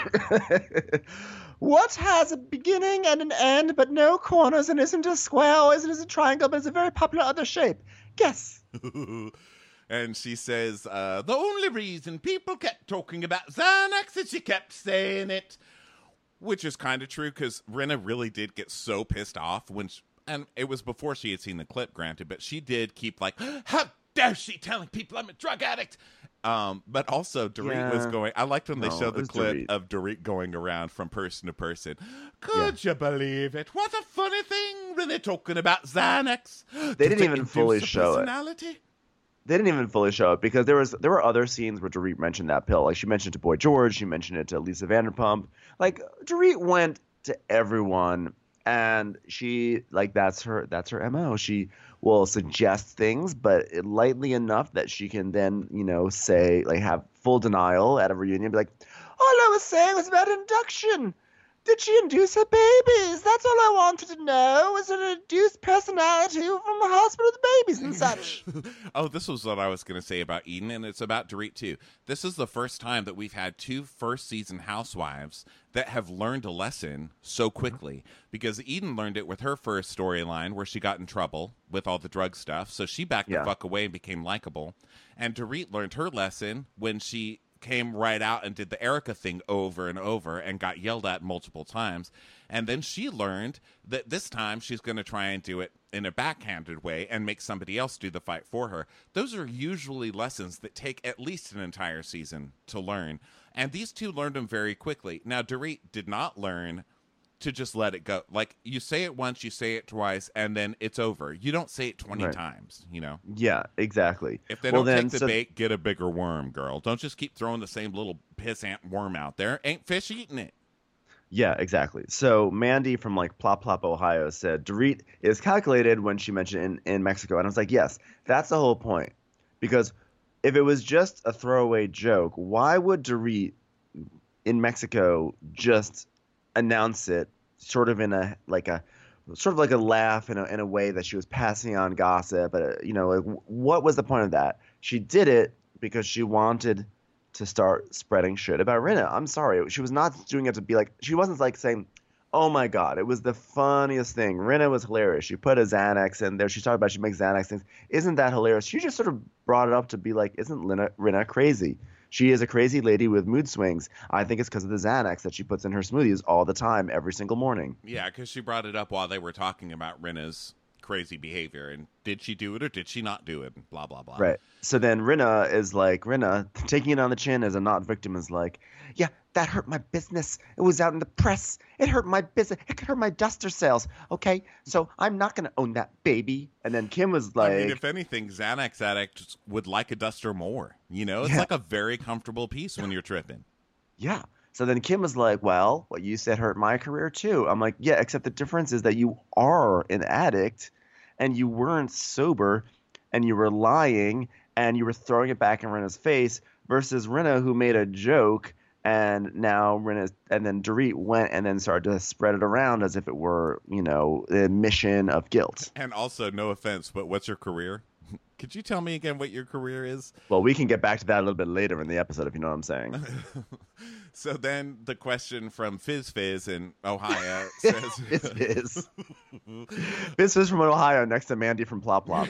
What has a beginning and an end, but no corners and isn't a square or isn't a triangle, but is a very popular other shape? Guess. And she says, uh, the only reason people kept talking about Xanax is she kept saying it. Which is kind of true, because Rena really did get so pissed off when she, And it was before she had seen the clip, granted, but she did keep like, how dare she telling people I'm a drug addict? Um, but also Dorit Yeah. was going, I liked when No, they showed it the was clip Dorit. of Dorit going around from person to person. Could you believe it? What a funny thing when they're talking about Xanax. They didn't even fully show it. it. They didn't even fully show it because there was there were other scenes where Dorit mentioned that pill. Like she mentioned it to Boy George, she mentioned it to Lisa Vanderpump. Like Dorit went to everyone, and she like that's her that's her M O. She will suggest things, but lightly enough that she can then you know say like have full denial at a reunion, be like, all I was saying was about induction. Did she induce her babies? That's all I wanted to know. Was it an induced personality from the hospital with babies and such? Oh, this was what I was going to say about Eden, and it's about Dorit too. This is the first time that we've had two first season housewives that have learned a lesson so quickly, because Eden learned it with her first storyline where she got in trouble with all the drug stuff, so she backed Yeah. the fuck away and became likable. And Dorit learned her lesson when she came right out and did the Erica thing over and over and got yelled at multiple times. And then she learned that this time she's going to try and do it in a backhanded way and make somebody else do the fight for her. Those are usually lessons that take at least an entire season to learn. And these two learned them very quickly. Now, Dorit did not learn to just let it go. Like, you say it once, you say it twice, and then it's over. You don't say it twenty Right. times, you know? Yeah, exactly. If they Well, don't then, take the so- bait, get a bigger worm, girl. Don't just keep throwing the same little piss ant worm out there. Ain't fish eating it. Yeah, exactly. So Mandy from like Plop Plop, Ohio said Dorit is calculated when she mentioned in, in Mexico. And I was like, yes, that's the whole point. Because if it was just a throwaway joke, why would Dorit in Mexico just announce it sort of in a like a sort of like a laugh in a, in a way that she was passing on gossip? Uh, you know, like what was the point of that? She did it because she wanted to start spreading shit about Rinna. I'm sorry. She was not doing it to be like, she wasn't like saying, oh my God, it was the funniest thing. Rinna was hilarious. She put a Xanax in there. She talked about she makes Xanax things. Isn't that hilarious? She just sort of brought it up to be like, isn't Rinna, Rinna crazy? She is a crazy lady with mood swings. I think it's because of the Xanax that she puts in her smoothies all the time, every single morning. Yeah, because she brought it up while they were talking about Rinna's crazy behavior. And did she do it or did she not do it? Blah, blah, blah. Right. So then Rinna is like, Rinna, taking it on the chin as a not victim is like, yeah, that hurt my business. It was out in the press. It hurt my business. It could hurt my duster sales. Okay, so I'm not going to own that baby. And then Kim was like, I mean, if anything, Xanax addicts would like a duster more. You know, it's Yeah. like a very comfortable piece when you're tripping. yeah. So then Kim was like, well, what you said hurt my career too. I'm like, yeah, except the difference is that you are an addict and you weren't sober and you were lying and you were throwing it back in Rinna's face versus Rinna who made a joke and now Rinna and then Dorit went and then started to spread it around as if it were, you know, a mission of guilt. And also, no offense, but what's your career? Could you tell me again what your career is? Well, we can get back to that a little bit later in the episode if you know what I'm saying. So then the question from Fizz Fizz in Ohio says, Fizz Fizz. Fizz Fizz from Ohio next to Mandy from Plop Plop.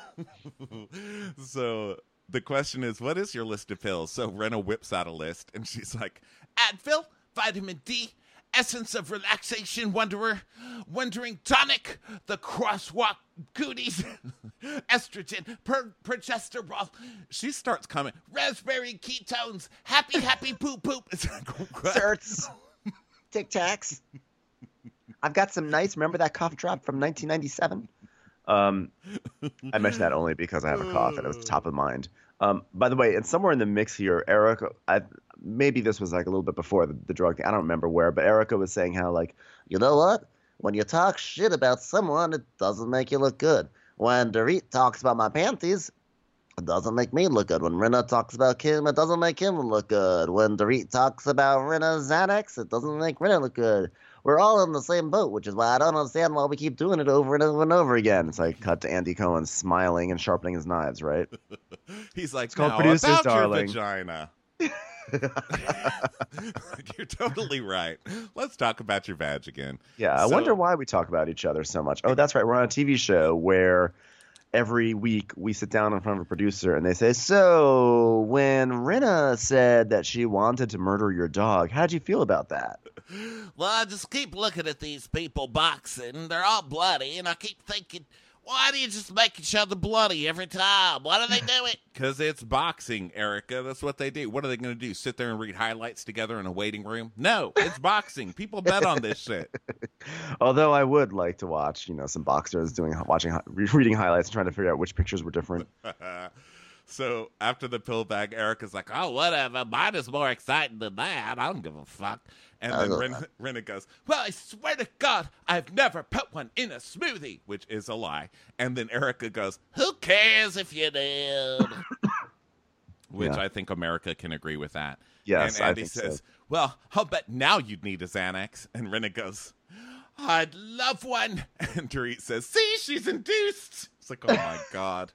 so the question is, what is your list of pills? So Rena whips out a list, and she's like, Advil, vitamin D, essence of relaxation, Wanderer, Wondering tonic, the crosswalk cooties, estrogen, per- progesterone. She starts coming, raspberry ketones, happy, happy poop poop. It's like, what? Certs. Tic Tacs. I've got some nice, remember that cough drop from nineteen ninety-seven? Um, I mentioned that only because I have a cough and it was top of mind. Um, by the way, and somewhere in the mix here, Erica, I, maybe this was like a little bit before the, the drug thing. I don't remember where, but Erica was saying how like, you know what? When you talk shit about someone, it doesn't make you look good. When Dorit talks about my panties, it doesn't make me look good. When Rinna talks about Kim, it doesn't make him look good. When Dorit talks about Rinna's Xanax, it doesn't make Rinna look good. We're all in the same boat, which is why I don't understand why we keep doing it over and over and over again. It's like cut to Andy Cohen smiling and sharpening his knives, right? He's like, called now, Producers, about darling." your vagina. You're totally right. Let's talk about your vag again. Yeah, I So- wonder why we talk about each other so much. Oh, that's right. We're on a T V show where every week we sit down in front of a producer and they say, so when Rinna said that she wanted to murder your dog, how'd you feel about that? Well, I just keep looking at these people boxing. They're all bloody, and I keep thinking, why do you just make each other bloody every time? Why do they do it? Because it's boxing, Erica. That's what they do. What are they going to do? Sit there and read highlights together in a waiting room? No, it's boxing. People bet on this shit. Although I would like to watch, you know, some boxers doing watching reading highlights and trying to figure out which pictures were different. So after the pill bag, Erica's like, oh, whatever. Mine is more exciting than that. I don't give a fuck. And then Ren- Rinna goes, well, I swear to God, I've never put one in a smoothie, which is a lie. And then Erica goes, who cares if you did? Which yeah. I think America can agree with that. Yes, and Andy I think says, so. well, I'll bet now you'd need a Xanax. And Rinna goes, I'd love one. And Dorit says, see, she's induced. It's like, oh, my God.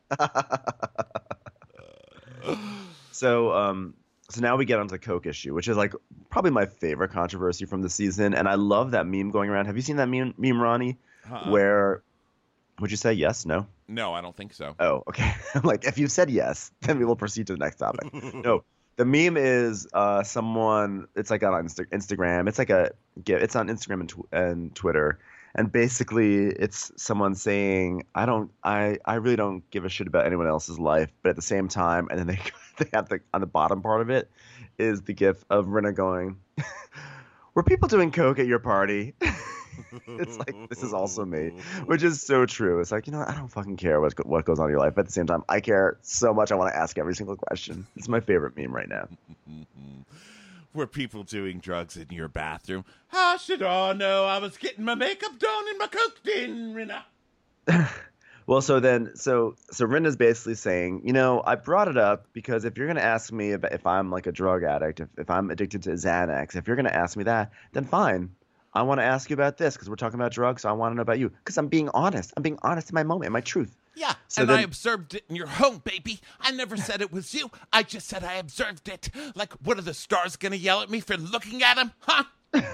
so, um... So now we get onto the Coke issue, which is like probably my favorite controversy from the season. And I love that meme going around. Have you seen that meme, meme Ronnie? Uh-uh. Where, would you say yes, no? No, I don't think so. Oh, okay. I'm like, if you said yes, then we will proceed to the next topic. No, the meme is uh, someone, it's like on Insta- Instagram. It's like a, it's on Instagram and, tw- and Twitter. And basically it's someone saying, I don't, I, I really don't give a shit about anyone else's life. But at the same time, and then they, they have the, on the bottom part of it is the gif of Rinna going, were people doing coke at your party? It's like, this is also me, which is so true. It's like, you know, I don't fucking care what, what goes on in your life. But at the same time, I care so much. I want to ask every single question. It's my favorite meme right now. Were people doing drugs in your bathroom? How should I know? I was getting my makeup done in my coke den, Rinna. Well, so then, so so Rinna's basically saying, you know, I brought it up because if you're going to ask me if, if I'm like a drug addict, if, if I'm addicted to Xanax, if you're going to ask me that, then fine. I want to ask you about this because we're talking about drugs, so I want to know about you because I'm being honest. I'm being honest in my moment, in my truth. Yeah, so and then, I observed it in your home, baby. I never said it was you. I just said I observed it. Like, what are the stars going to yell at me for looking at them? Huh?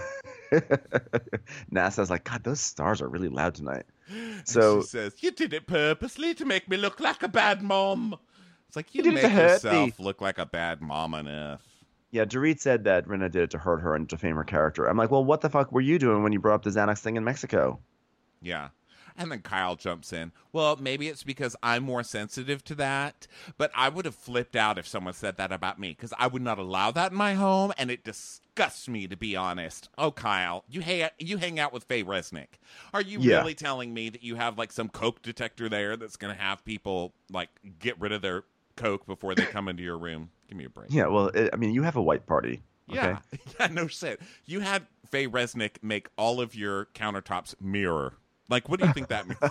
NASA's like, God, those stars are really loud tonight. So and she says, you did it purposely to make me look like a bad mom. It's like, you, you make yourself me. look like a bad mom enough. Yeah, Dorit said that Rinna did it to hurt her and defame her character. I'm like, well, what the fuck were you doing when you brought up the Xanax thing in Mexico? Yeah. And then Kyle jumps in. Well, maybe it's because I'm more sensitive to that, but I would have flipped out if someone said that about me because I would not allow that in my home, and it disgusts me, to be honest. Oh, Kyle, you, ha- you hang out with Faye Resnick. Are you yeah. really telling me that you have, like, some coke detector there that's going to have people, like, get rid of their coke before they come into your room? Give me a break. Yeah, well, it, I mean, you have a white party. Okay? Yeah, yeah, no shit. You had Faye Resnick make all of your countertops mirror. Like, what do you think that means?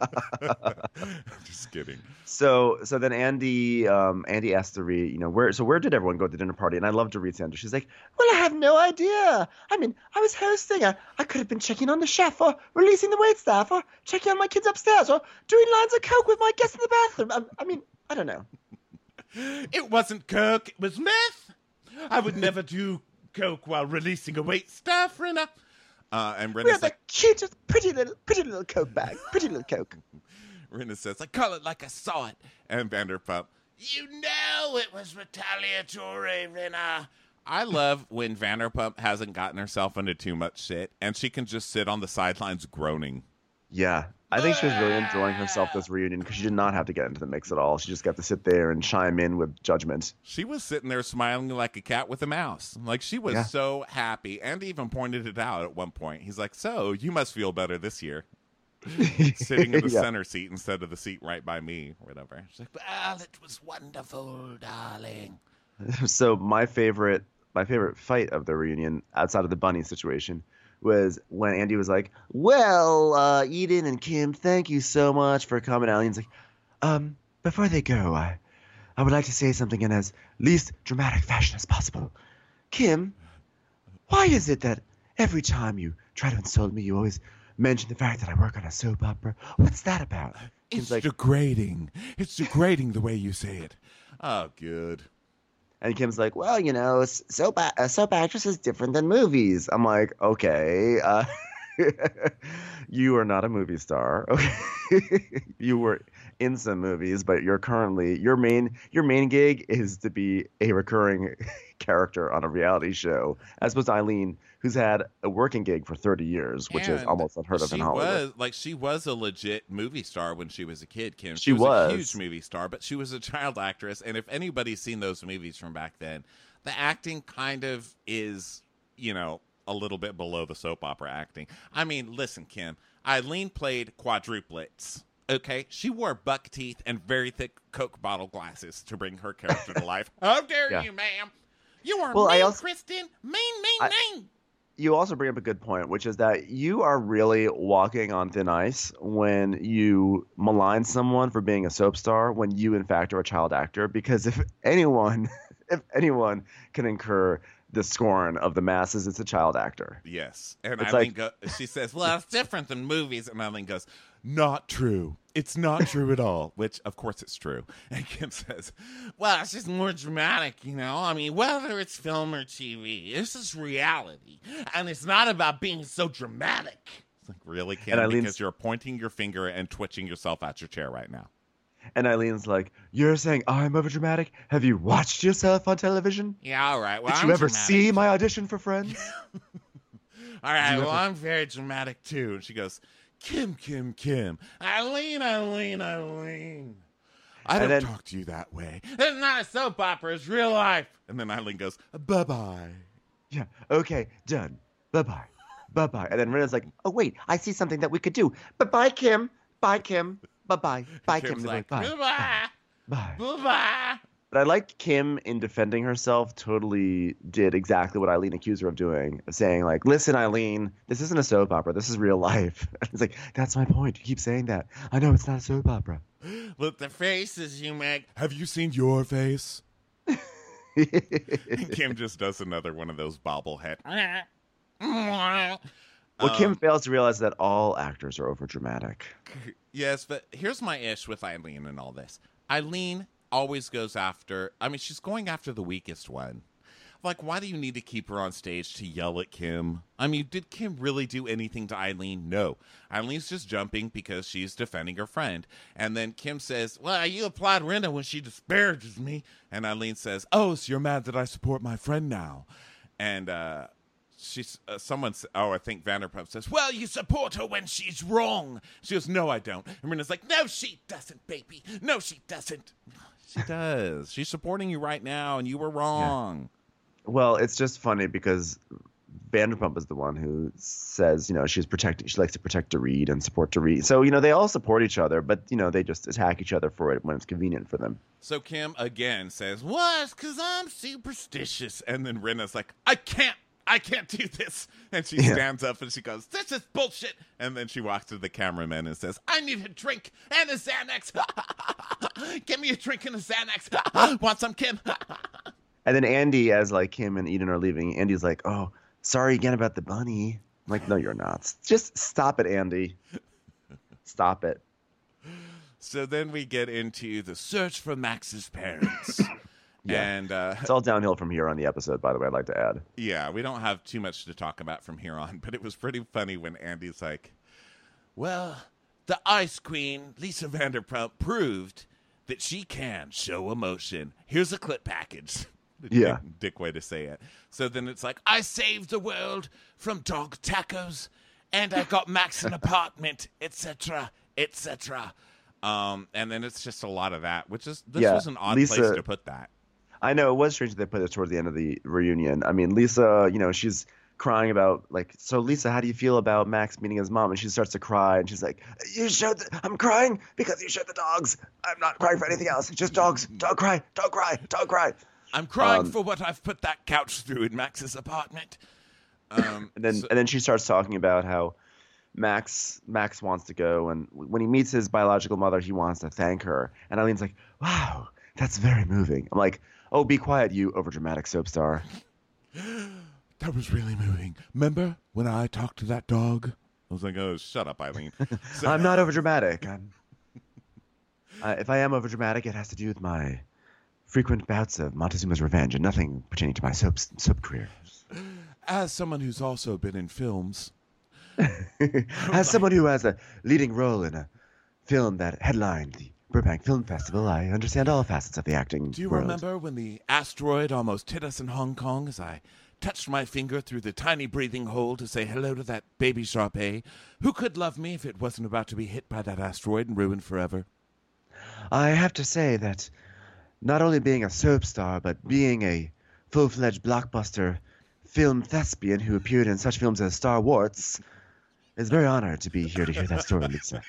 Just kidding. So, so then Andy, um, Andy asked Dorit, you know, where, so where did everyone go at the dinner party? And I love Dorit's answer. She's like, well, I have no idea. I mean, I was hosting. I, I could have been checking on the chef or releasing the waitstaff or checking on my kids upstairs or doing lines of coke with my guests in the bathroom. I, I mean, I don't know. It wasn't coke. It was meth. I would never do coke while releasing a waitstaff, Rinna. Uh, and Rinna We're says, the cutest, pretty little, pretty little coke bag, pretty little coke. Rinna says, I call it like I saw it. And Vanderpump, you know it was retaliatory, Rinna. I love when Vanderpump hasn't gotten herself into too much shit, and she can just sit on the sidelines groaning. Yeah, I think she was really enjoying herself this reunion because she did not have to get into the mix at all. She just got to sit there and chime in with judgment. She was sitting there smiling like a cat with a mouse. Like, she was yeah. so happy. And even pointed it out at one point. He's like, so, you must feel better this year. Sitting in the yeah. center seat instead of the seat right by me, or whatever. She's like, well, it was wonderful, darling. So my favorite, my favorite fight of the reunion, outside of the bunny situation, was when Andy was like, well, uh, Eden and Kim, thank you so much for coming out. And he's like, um, before they go, I, I would like to say something in as least dramatic fashion as possible. Kim, why is it that every time you try to insult me, you always mention the fact that I work on a soap opera? What's that about? Kim's it's like, degrading. It's degrading the way you say it. Oh, good. And Kim's like, well, you know, soap, a soap actress is different than movies. I'm like, okay, uh, you are not a movie star. Okay, you were in some movies, but you're currently your main your main gig is to be a recurring character on a reality show, as opposed to Eileen, who's had a working gig for thirty years, which is And almost unheard of she in Hollywood. was like she was a legit movie star when she was a kid, Kim. She was, was. a huge movie star, but she was a child actress. And if anybody's seen those movies from back then, the acting kind of is, you know, a little bit below the soap opera acting. I mean, listen, Kim, Eileen played quadruplets. Okay, she wore buck teeth and very thick Coke bottle glasses to bring her character to life. How dare Yeah. you, ma'am? You are Well, I mean, also- Kristen. Mean, mean, I- mean. You also bring up a good point, which is that you are really walking on thin ice when you malign someone for being a soap star when you, in fact, are a child actor. Because if anyone, if anyone can incur the scorn of the masses, it's a child actor. Yes. And It's Eileen like- go, she says, well, it's different than movies. And Eileen goes, not true. It's not true at all, which, of course, it's true. And Kim says, well, it's just more dramatic, you know? I mean, whether it's film or T V, this is reality. And it's not about being so dramatic. It's like, really, Kim? And Eileen's- Because you're pointing your finger and twitching yourself out your chair right now. And Eileen's like, "You're saying I'm overdramatic? Have you watched yourself on television? Yeah, all right. Well, Did I'm you ever dramatic. see my audition for Friends?" All right, you well, ever- I'm very dramatic, too. And she goes, Kim, Kim, Kim. Eileen, Eileen, Eileen. I And don't then- talk to you that way. It's not a soap opera. It's real life. And then Eileen goes, bye-bye. Yeah. Okay. Done. Bye bye. Bye bye. And then Rena's like, "Oh wait, I see something that we could do. Bye bye, Kim. Bye, Kim. Bye bye. Bye, Kim. Kim's They're like, bye. bye-bye. Bye. Bye-bye. But I like Kim in defending herself. Totally did exactly what Eileen accused her of doing, of saying like, "Listen, Eileen, this isn't a soap opera. This is real life." And it's like, that's my point. You keep saying that. I know it's not a soap opera. Look, the faces you make. Have you seen your face? And Kim just does another one of those bobblehead. Well, Um, Kim fails to realize that all actors are overdramatic. Yes, but here's my ish with Eileen and all this. Eileen always goes after, I mean, she's going after the weakest one. Like, why do you need to keep her on stage to yell at Kim? I mean, did Kim really do anything to Eileen? No. Eileen's just jumping because she's defending her friend. And then Kim says, well, you applaud Rena when she disparages me. And Eileen says, oh, so you're mad that I support my friend now. And, uh, She's uh, someone. Oh, I think Vanderpump says, "Well, you support her when she's wrong." She goes, "No, I don't." And Rena's like, "No, she doesn't, baby. No, she doesn't." She does. She's supporting you right now, and you were wrong. Well, it's just funny because Vanderpump is the one who says, you know, she's protecting. She likes to protect Dorit and support Dorit. So, you know, they all support each other, but you know, they just attack each other for it when it's convenient for them. So Kim again says, "Well, it's because I'm superstitious," and then Rena's like, "I can't." I can't do this. And she Yeah. stands up and she goes, this is bullshit. And then she walks to the cameraman and says, I need a drink and a Xanax. Give me a drink and a Xanax. Want some, Kim? And then Andy, as like Kim and Eden are leaving, Andy's like, "Oh, sorry again about the bunny." I'm like, "No, you're not. Just stop it, Andy. Stop it." So then we get into the search for Max's parents. Yeah. And uh, It's all downhill from here on the episode, by the way, I'd like to add. yeah, we don't have too much to talk about from here on, but it was pretty funny when Andy's like, well, the Ice Queen, Lisa Vanderpump, proved that she can show emotion. Here's a clip package. Yeah. Dick, dick way to say it. So then it's like, I saved the world from dog tacos, and I got Max an apartment, et cetera, et cetera. Um, and then it's just a lot of that, which is, this Yeah, was an odd Lisa- place to put that. I know it was strange that they put it towards the end of the reunion. I mean, Lisa, you know, she's crying about like, so Lisa, how do you feel about Max meeting his mom? And she starts to cry, and she's like, "You showed, the, I'm crying because you showed the dogs. I'm not crying for anything else. Just dogs. Dog cry. Dog cry. Dog cry." I'm crying Um, for what I've put that couch through in Max's apartment. Um, And then so- and then she starts talking about how Max Max wants to go, and when he meets his biological mother, he wants to thank her. And Eileen's like, "Wow, that's very moving." I'm like, "Oh, be quiet, you overdramatic soap star." that was really moving. Remember when I talked to that dog? I was like, oh, shut up, Eileen. So- I'm not overdramatic. I'm, uh, if I am overdramatic, it has to do with my frequent bouts of Montezuma's Revenge and nothing pertaining to my soap soap career. As someone who's also been in films, As someone who has a leading role in a film that headlined the Burbank Film Festival. I understand all facets of the acting Do you world. remember when the asteroid almost hit us in Hong Kong as I touched my finger through the tiny breathing hole to say hello to that baby Sharpay? Who could love me if it wasn't about to be hit by that asteroid and ruined forever? I have to say that not only being a soap star, but being a full-fledged blockbuster film thespian who appeared in such films as Star Wars is very honored to be here to hear that story, Lisa.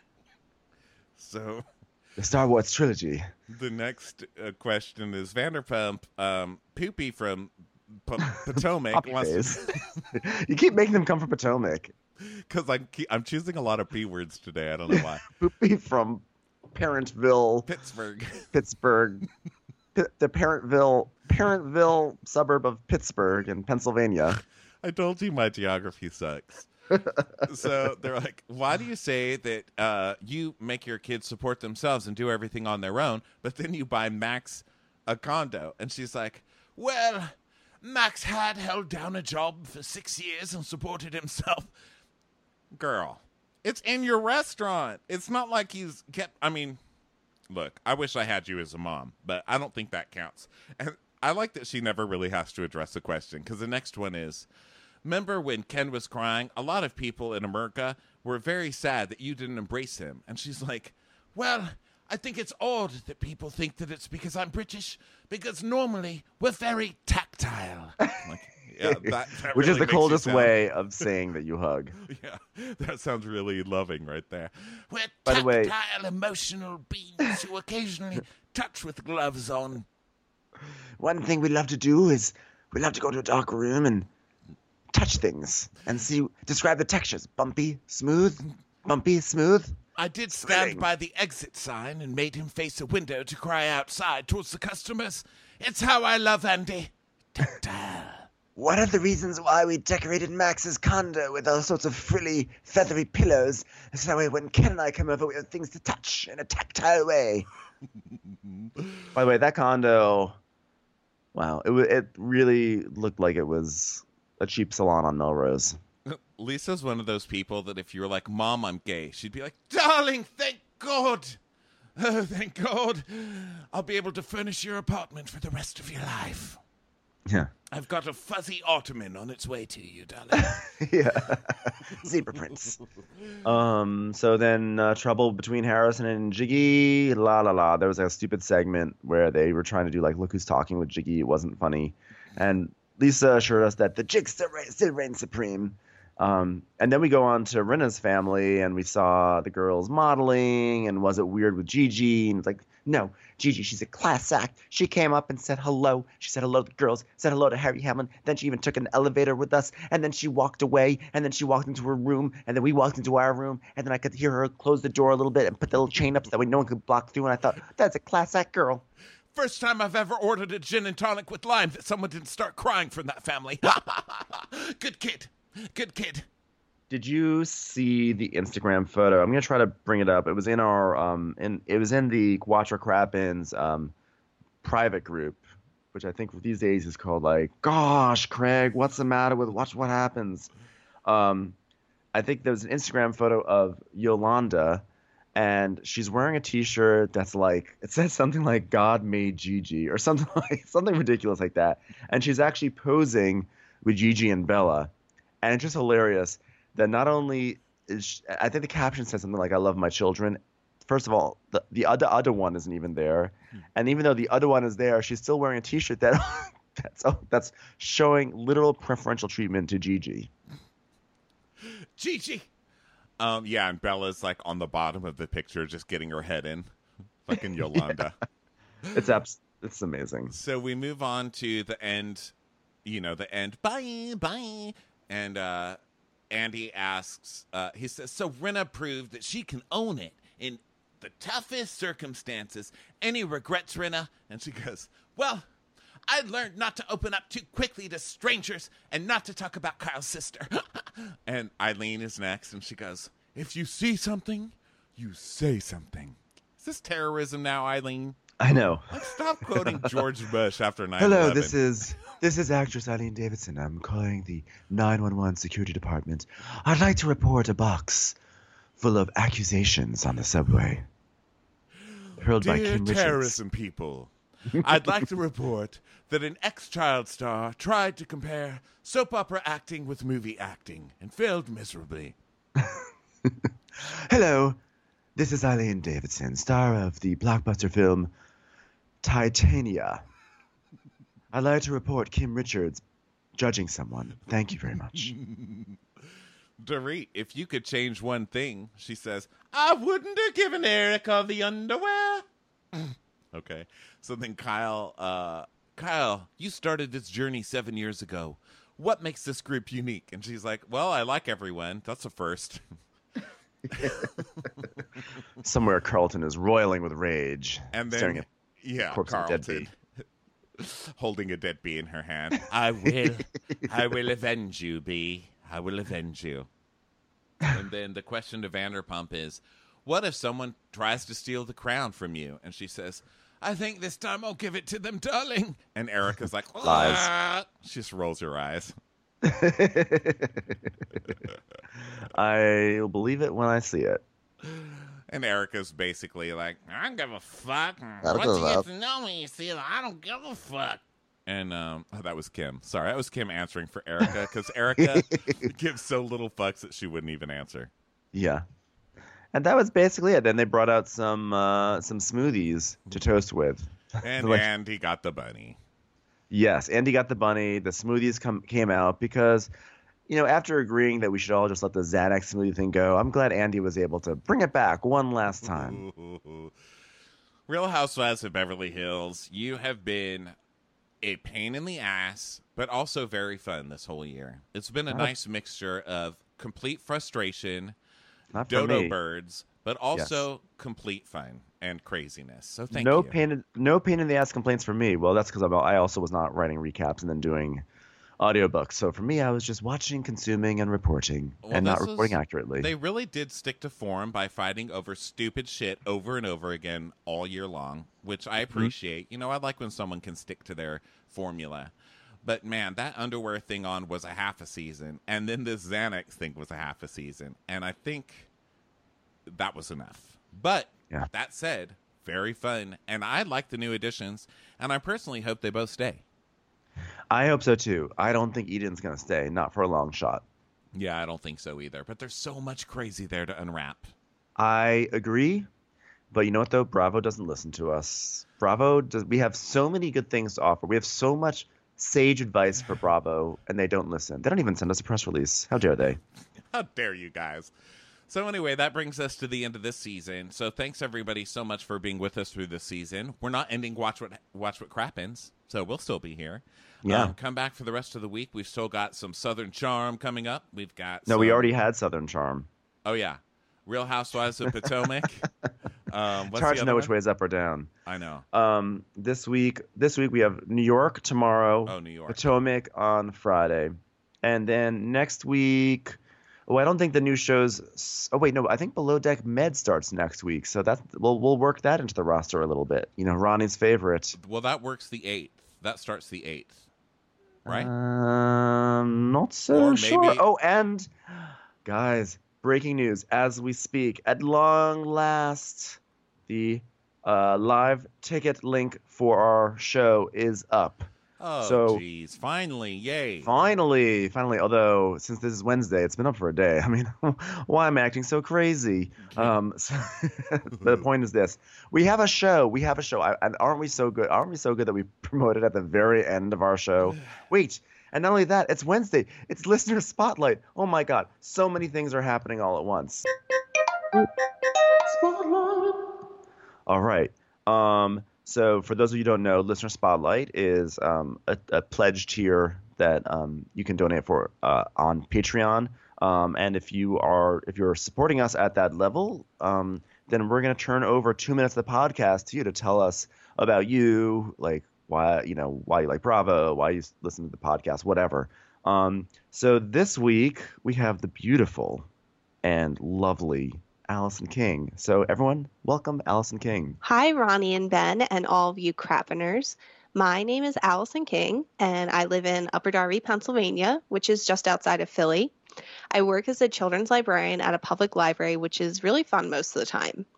So The Star Wars trilogy. the next uh, question is Vanderpump um, Poopy from P- Potomac Poppy wants face. You keep making them come from Potomac. because I'm ke- I'm choosing a lot of p words today. I don't know why. Poopy from Parentville, Pittsburgh. Pittsburgh. P- the Parentville, Parentville suburb of Pittsburgh in Pennsylvania. I told you my geography sucks. So they're like, why do you say that uh, you make your kids support themselves and do everything on their own, but then you buy Max a condo? And she's like, well, Max had held down a job for six years and supported himself. Girl, it's in your restaurant. It's not like he's kept, I mean, look, I wish I had you as a mom, but I don't think that counts. And I like that she never really has to address the question, because the next one is, remember when Ken was crying? A lot of people in America were very sad that you didn't embrace him. And she's like, well, I think it's odd that people think that it's because I'm British, because normally we're very tactile. Like, yeah, that, that Which really is the makes you coldest sound- way of saying that you hug. Yeah, that sounds really loving right there. We're By the way- tactile, emotional beings who occasionally touch with gloves on. One thing we love to do is we love to go to a dark room and touch things and see, describe the textures. Bumpy, smooth, bumpy, smooth. I did stand Thrilling. by the exit sign and made him face a window to cry outside towards the customers. It's how I love Andy. Tactile. One of the reasons why we decorated Max's condo with all sorts of frilly, feathery pillows is that way when Ken and I come over, we have things to touch in a tactile way. By the way, that condo, wow, it wa- it really looked like it was a cheap salon on Melrose. Lisa's one of those people that if you were like, Mom, I'm gay, she'd be like, darling, thank God. Oh, thank God. I'll be able to furnish your apartment for the rest of your life. Yeah. I've got a fuzzy ottoman on its way to you, darling. Yeah. Zebra prints. Um, so then uh, trouble between Harrison and Jiggy, la la la. There was like a stupid segment where they were trying to do like, look who's talking with Jiggy. It wasn't funny. And Lisa assured us that the jig still, reign, still reigns supreme. Um, and then we go on to Rinna's family and we saw the girls modeling and was it weird with Gigi? And it's like, no, Gigi, she's a class act. She came up and said hello. She said hello to the girls, said hello to Harry Hamlin. Then she even took an elevator with us. And then she walked away. And then she walked into her room. And then we walked into our room. And then I could hear her close the door a little bit and put the little chain up so that way no one could block through. And I thought, that's a class act girl. First time I've ever ordered a gin and tonic with lime that someone didn't start crying from that family. Good kid. Good kid. Did you see the Instagram photo? I'm gonna try to bring it up. It was in our um, in it was in the Quattro Crappins um, private group, which I think these days is called like, gosh, Craig, what's the matter with watch what happens? Um, I think there was an Instagram photo of Yolanda, and she's wearing a T-shirt that's like it says something like "God made Gigi" or something like something ridiculous like that, and she's actually posing with Gigi and Bella. And it's just hilarious that not only is she, I think the caption says something like "I love my children." First of all, the, the other other one isn't even there, and even though the other one is there, she's still wearing a T-shirt that that's that's showing literal preferential treatment to Gigi. Gigi. Um, yeah, and Bella's like on the bottom of the picture, just getting her head in, fucking Yolanda. It's abs- it's amazing. So we move on to the end. You know, the end. Bye, bye. And uh, Andy asks, uh, he says, so Rinna proved that she can own it in the toughest circumstances. Any regrets, Rinna? And she goes, well, I learned not to open up too quickly to strangers and not to talk about Kyle's sister. And Eileen is next, and she goes, if you see something, you say something. Is this terrorism now, Eileen? I know. Like, stop quoting George Bush after nine Hello, eleven. this is this is actress Eileen Davidson. I'm calling the nine one one security department. I'd like to report a box full of accusations on the subway. Hurled by Dear Kim Richards. terrorism people, I'd like to report that an ex-child star tried to compare soap opera acting with movie acting and failed miserably. Hello, this is Eileen Davidson, star of the blockbuster film Titania. I'd like to report Kim Richards judging someone. Thank you very much. Dorit, if you could change one thing, she says, I wouldn't have given Erica the underwear. Okay. So then Kyle, uh, Kyle, you started this journey seven years ago. What makes this group unique? And she's like, well, I like everyone. That's a first. Somewhere Carlton is roiling with rage. And staring then, at yeah, corpse of a dead Carlton, bee. holding a dead bee in her hand. I will, I will avenge you, bee. I will avenge you. And then the question to Vanderpump is, what if someone tries to steal the crown from you? And she says, I think this time I'll give it to them, darling. And Erica's like, Lies. "Ah." She just rolls her eyes. I'll believe it when I see it. And Erica's basically like, I don't give a fuck. don't Once give you a get fuck. to know me, you see, I don't give a fuck. And um, oh, that was Kim. Sorry, that was Kim answering for Erica because Erica gives so little fucks that she wouldn't even answer. Yeah. And that was basically it. Then they brought out some uh, some smoothies to toast with. And Like- Andy got the bunny. Yes, Andy got the bunny. The smoothies come came out because, you know, after agreeing that we should all just let the Xanax smoothie thing go, I'm glad Andy was able to bring it back one last time. Real Housewives of Beverly Hills, you have been a pain in the ass, but also very fun this whole year. It's been a Not- nice mixture of complete frustration, Not for dodo me. birds, but also complete fun and craziness. So thank no you. pain, in, no pain in the ass complaints from me. Well, that's because I also was not writing recaps and then doing audiobooks. So for me, I was just watching, consuming, and reporting, Well, and not this was- reporting accurately. They really did stick to form by fighting over stupid shit over and over again all year long, which I Mm-hmm. appreciate. You know, I like when someone can stick to their formula. But man, that underwear thing on was a half a season, and then this Xanax thing was a half a season, and I think that was enough. But Yeah. that said, very fun, and I like the new additions, and I personally hope they both stay. I hope so too. I don't think Eden's gonna stay, not for a long shot. Yeah, I don't think so either. But there's so much crazy there to unwrap. I agree, but you know what though? Bravo doesn't listen to us. Bravo does. We have so many good things to offer. We have so much sage advice for Bravo, and they don't listen. They don't even send us a press release. How dare they? How dare you guys? So anyway, that brings us to the end of this season. So thanks everybody so much for being with us through this season. We're not ending Watch What Watch What Crappens, so we'll still be here. Yeah. Um, come back for the rest of the week. We've still got some Southern Charm coming up. We've got No, we some- already had Southern Charm. Oh yeah, Real Housewives of Potomac. um, what's It's hard the to other know which one? way is up or down. I know. Um, this week, this week we have New York tomorrow. Oh, New York. Potomac on Friday, and then next week. Oh, I don't think the new shows. Oh wait, no, I think Below Deck Med starts next week, so that's we'll we'll work that into the roster a little bit. You know, Ronnie's favorite. Well, that works the eighth. That starts the eighth, right? Um, not so Or sure. maybe- Oh, and guys, breaking news as we speak. At long last, the uh, live ticket link for our show is up. oh, so- geez. Finally, yay. Finally, finally. Although since this is Wednesday, it's been up for a day. I mean, why am I acting so crazy? Um, so the point is this: we have a show. We have a show. I, and aren't we so good? Aren't we so good that we promoted at the very end of our show? Wait, and not only that, it's Wednesday. It's listener spotlight. Oh my God, so many things are happening all at once. Spotlight. All right. Um. So for those of you who don't know, Listener Spotlight is um, a, a pledge tier that um, you can donate for uh, on Patreon. Um, and if you are if you're supporting us at that level, um, then we're going to turn over two minutes of the podcast to you to tell us about you, like why you know why you like Bravo, why you listen to the podcast, whatever. Um, so this week we have the beautiful and lovely Allison King. So everyone, welcome Allison King. Hi, Ronnie and Ben, and all of you crappeners. My name is Allison King, and I live in Upper Darby, Pennsylvania, which is just outside of Philly. I work as a children's librarian at a public library, which is really fun most of the time.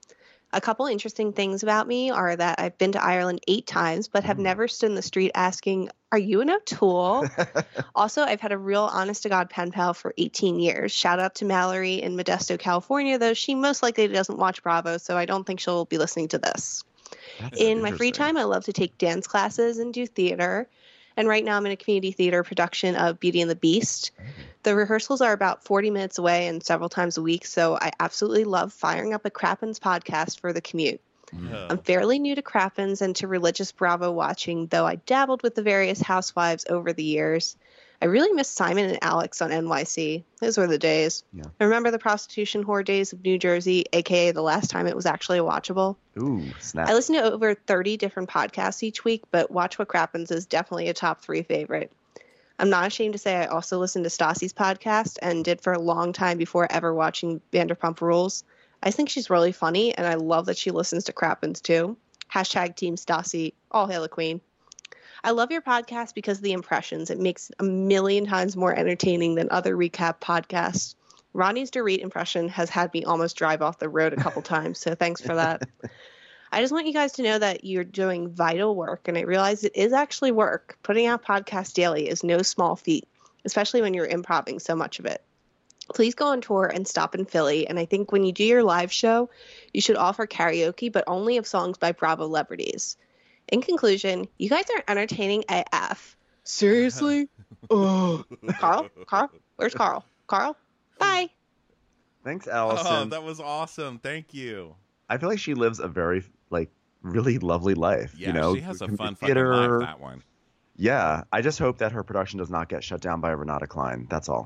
A couple interesting things about me are that I've been to Ireland eight times, but have Mm. never stood in the street asking, "Are you an O'Toole?" Also, I've had a real honest to God pen pal for eighteen years. Shout out to Mallory in Modesto, California, though she most likely doesn't watch Bravo, so I don't think she'll be listening to this. That's In my free interesting. time, I love to take dance classes and do theater. And right now I'm in a community theater production of Beauty and the Beast. The rehearsals are about forty minutes away and several times a week, so I absolutely love firing up a Crappens podcast for the commute. I'm fairly new to Crappens and to religious Bravo watching, though I dabbled with the various housewives over the years. I really miss Simon and Alex on N Y C. Those were the days. Yeah. I remember the prostitution whore days of New Jersey, aka the last time it was actually watchable. Ooh, snap. I listen to over thirty different podcasts each week, but Watch What Crappens is definitely a top three favorite. I'm not ashamed to say I also listen to Stassi's podcast and did for a long time before ever watching Vanderpump Rules. I think she's really funny, and I love that she listens to Crappens too. Hashtag Team Stassi. All hail the queen. I love your podcast because of the impressions. It makes it a million times more entertaining than other recap podcasts. Ronnie's Dorit impression has had me almost drive off the road a couple times, so thanks for that. I just want you guys to know that you're doing vital work, and I realize it is actually work. Putting out podcasts daily is no small feat, especially when you're improvising so much of it. Please go on tour and stop in Philly, and I think when you do your live show, you should offer karaoke, but only of songs by Bravo celebrities. In conclusion, you guys are entertaining A F. Seriously? Oh. Carl? Carl? Where's Carl? Carl? Bye. Thanks, Oh, Allison. that was awesome. Thank you. I feel like she lives a very like really lovely life. Yeah, you know, she has a community fun fucking theater. life, that one. Yeah, I just hope that her production does not get shut down by Renata Klein. That's all.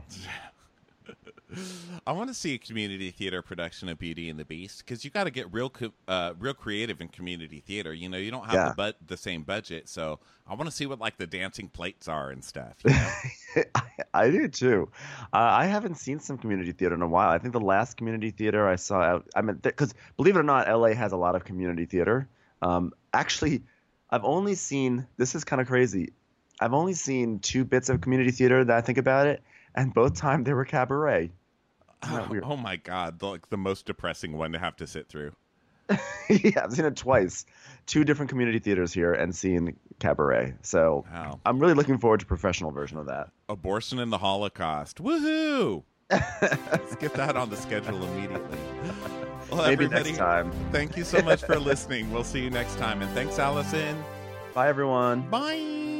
I want to see a community theater production of Beauty and the Beast because you got to get real, co- uh, real creative in community theater. You know, you don't have Yeah. the but the same budget, so I want to see what like the dancing plates are and stuff. You know? I, I do too. Uh, I haven't seen some community theater in a while. I think the last community theater I saw out, I mean, because believe it or not, L A has a lot of community theater. Um, actually, I've only seen, this is kind of crazy. I've only seen two bits of community theater that I think about it, and both times they were cabaret. Isn't that oh, weird? oh my god, the, like the most depressing one to have to sit through. Yeah, I've seen it twice. Two different community theaters here and seen cabaret. So Wow. I'm really looking forward to a professional version of that. Abortion and the Holocaust. Woohoo! Let's get that on the schedule immediately. Well, Maybe everybody, next time. thank you so much for listening. We'll see you next time. And thanks, Allison. Bye, everyone. Bye.